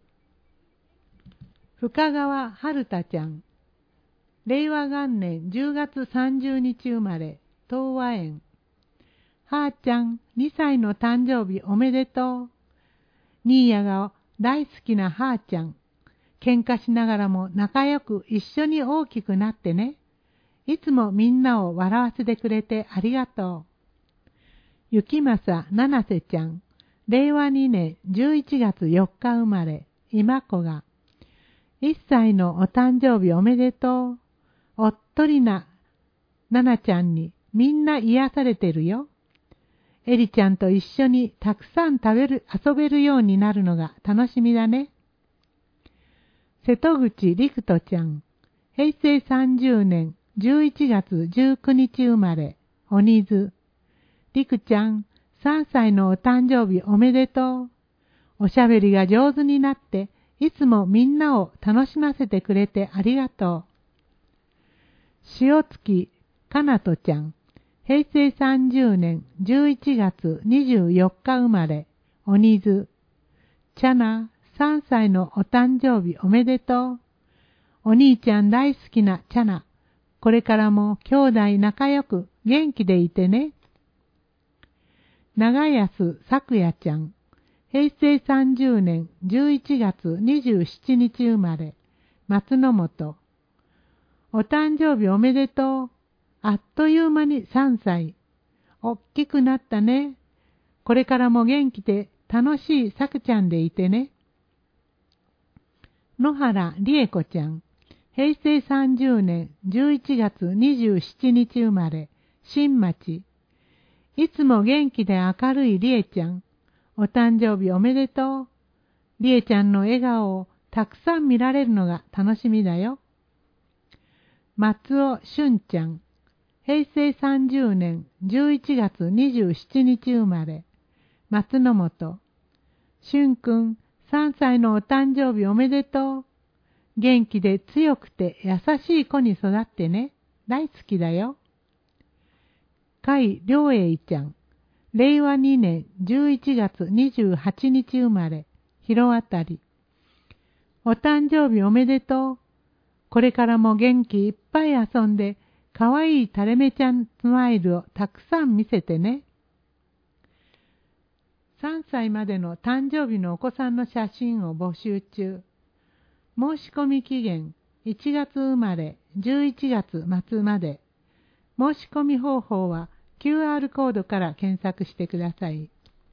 深川春太ちゃん。令和元年10月30日生まれ、東和園。はーちゃん、2歳の誕生日おめでとう。ニーヤが大好きなはーちゃん。喧嘩しながらも仲良く一緒に大きくなってね。いつもみんなを笑わせてくれてありがとう。雪政七瀬ちゃん。令和2年11月4日生まれ、今子が。1歳のお誕生日おめでとう。おっとりなななちゃんにみんな癒されてるよ。エリちゃんと一緒にたくさん遊べるようになるのが楽しみだね。瀬戸口陸斗ちゃん。平成30年11月19日生まれ、鬼津。陸ちゃん、3歳のお誕生日おめでとう。おしゃべりが上手になって、いつもみんなを楽しませてくれてありがとう。塩月かなとちゃん。平成30年11月24日生まれ、鬼津。チャナ、3歳のお誕生日おめでとう。お兄ちゃん大好きなチャナ。これからも兄弟仲良く元気でいてね。長安咲也ちゃん。平成30年11月27日生まれ、松の本。お誕生日おめでとう。あっという間に3歳。おっきくなったね。これからも元気で楽しいさくちゃんでいてね。野原理恵子ちゃん。平成30年11月27日生まれ、新町。いつも元気で明るい理恵ちゃん。お誕生日おめでとう。理恵ちゃんの笑顔をたくさん見られるのが楽しみだよ。松尾俊ちゃん。平成30年11月27日生まれ、松の本。俊くん、3歳のお誕生日おめでとう。元気で強くて優しい子に育ってね。大好きだよ。甲斐良栄ちゃん。令和2年11月28日生まれ、広渡り。お誕生日おめでとう。これからも元気いっぱい遊んで、かわいいタレメちゃんスマイルをたくさん見せてね。3歳までの誕生日のお子さんの写真を募集中。申し込み期限1月生まれ11月末まで。申し込み方法は QR コードから検索してください。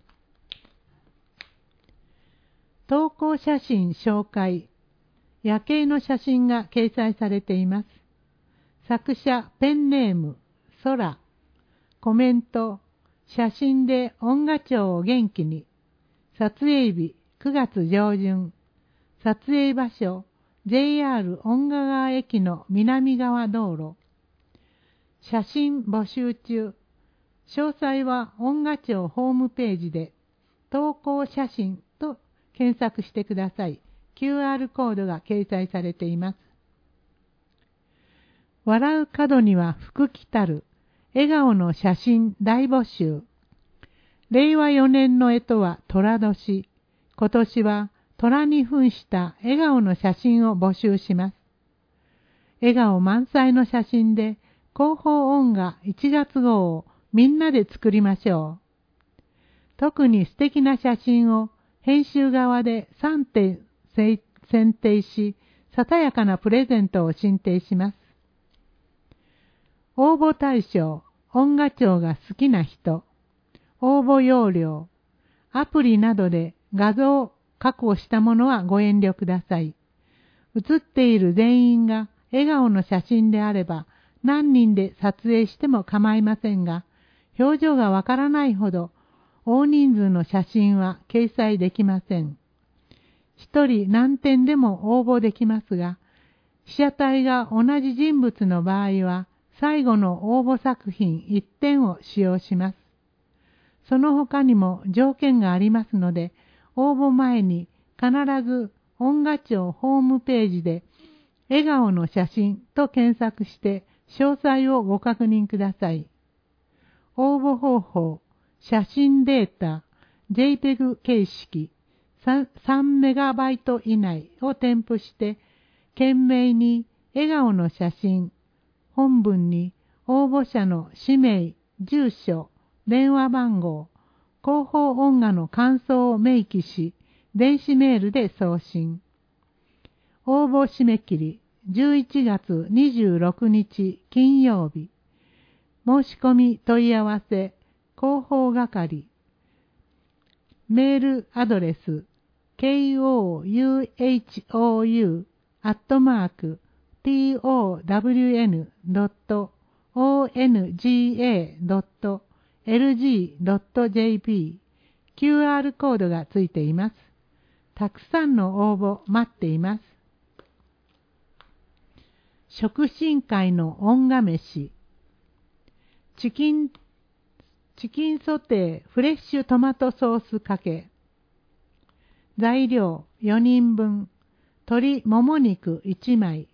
投稿写真紹介。夜景の写真が掲載されています。作者ペンネーム空。コメント。写真で音楽町を元気に。撮影日9月上旬。撮影場所 JR 音賀川駅の南側道路。写真募集中。詳細は音賀町ホームページで投稿写真と検索してください。QR コードが掲載されています。笑う角には福来たる。笑顔の写真大募集。令和4年の干支は寅年。今年は虎に扮した笑顔の写真を募集します。笑顔満載の写真で広報音画1月号をみんなで作りましょう。特に素敵な写真を編集側で3点選定し、ささやかなプレゼントを進呈します。応募対象、音画帳が好きな人。応募要領、アプリなどで画像加工したものはご遠慮ください。写っている全員が笑顔の写真であれば何人で撮影しても構いませんが、表情がわからないほど大人数の写真は掲載できません。一人何点でも応募できますが、被写体が同じ人物の場合は最後の応募作品1点を使用します。その他にも条件がありますので、 応募前に必ず音楽庁ホームページで笑顔の写真と検索して詳細をご確認ください。応募方法、写真データ、JPEG 形式3メガバイト以内を添付して、懸命に笑顔の写真、本文に応募者の氏名、住所、電話番号、広報音画の感想を明記し、電子メールで送信。応募締め切り、11月26日金曜日。申し込み問い合わせ、広報係。メールアドレス、kouhou@town.onga.lg.jp QR コードがついています。たくさんの応募待っています。食神会の音画飯。チキンソテーフレッシュトマトソースかけ。材料4人分。鶏もも肉1枚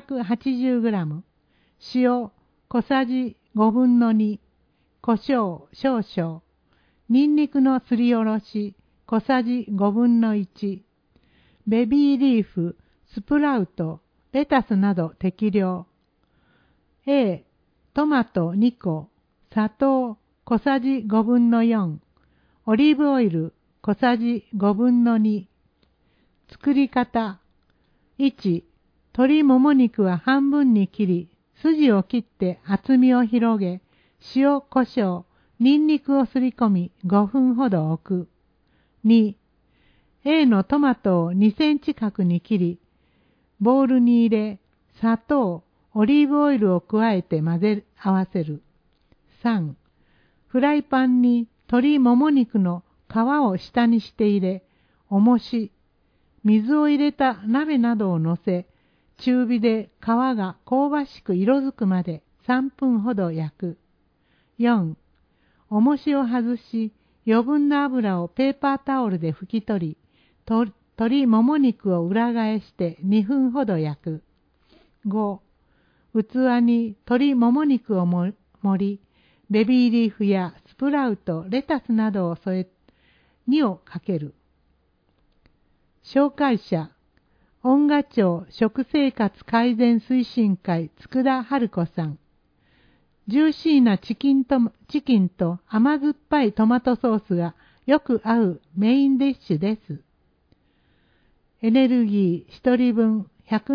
280g。塩小さじ5分の2。胡椒少々。ニンニクのすりおろし小さじ5分の1。ベビーリーフ、スプラウト、レタスなど適量。A、トマト2個、砂糖小さじ5分の4、オリーブオイル小さじ5分の2。作り方。1、鶏もも肉は半分に切り、筋を切って厚みを広げ、塩、胡椒、ニンニクをすり込み5分ほど置く。2、A のトマトを2センチ角に切り、ボウルに入れ、砂糖、オリーブオイルを加えて混ぜ合わせる。3、フライパンに鶏もも肉の皮を下にして入れ、重し、水を入れた鍋などを乗せ、中火で皮が香ばしく色づくまで3分ほど焼く。4、重しを外し、余分な油をペーパータオルで拭き取り、鶏もも肉を裏返して2分ほど焼く。5、器に鶏もも肉を盛り、ベビーリーフやスプラウト、レタスなどを添え、2をかける。紹介者、音画庁食生活改善推進会佃春子さん。ジューシーなチキンと甘酸っぱいトマトソースがよく合うメインディッシュです。エネルギー1人分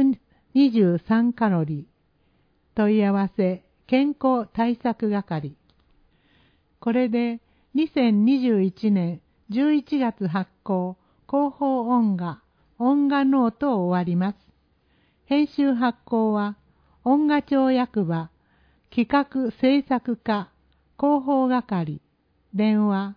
123カロリー。問い合わせ健康対策係。これで2021年11月発行広報音画ノートを終わります。編集発行は音画庁役場企画制作課広報係。電話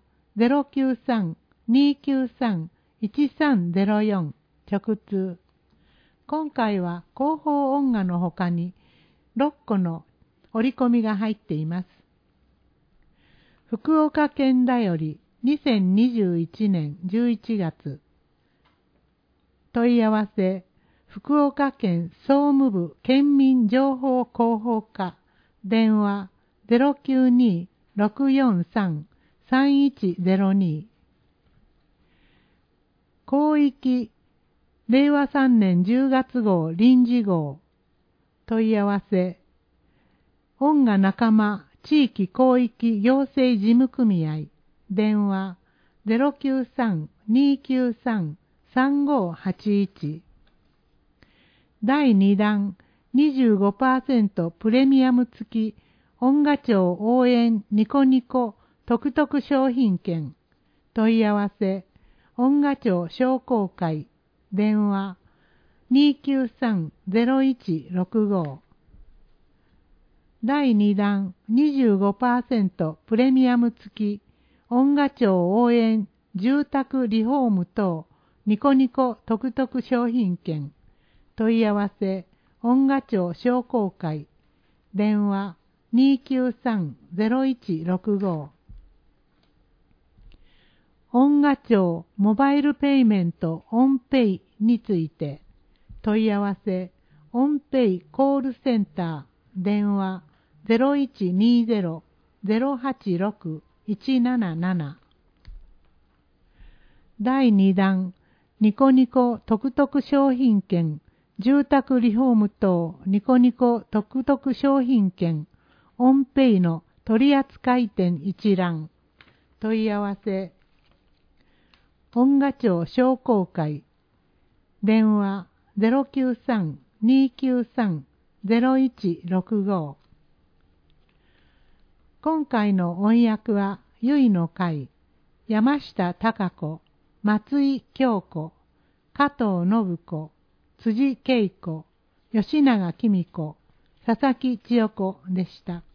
093-293-1304 直通。今回は広報音画の他に6個の折り込みが入っています。福岡県だより2021年11月。問い合わせ、福岡県総務部県民情報広報課。電話 092-643-3102。広域令和3年10月号臨時号。問い合わせ、音画仲間地域広域行政事務組合。電話 093-293-3581。第2弾 25% プレミアム付き音画庁応援ニコニコ特々商品券。問い合わせ、音画庁商工会。電話 293-0165。第2弾 25% プレミアム付き音画庁応援住宅リフォーム等ニコニコ特々商品券。問い合わせ、音画庁商工会。電話 293-0165。 音賀町モバイルペイメントオンペイについて問い合わせオンペイコールセンター電話 0120-086-177 第2弾ニコニコ特々商品券住宅リフォーム等ニコニコ特々商品券オンペイの取扱店一覧問い合わせ音賀町商工会電話 093-293-0165 今回の音訳はゆいの会山下孝子松井京子加藤信子辻恵子吉永紀美子佐々木千代子でした。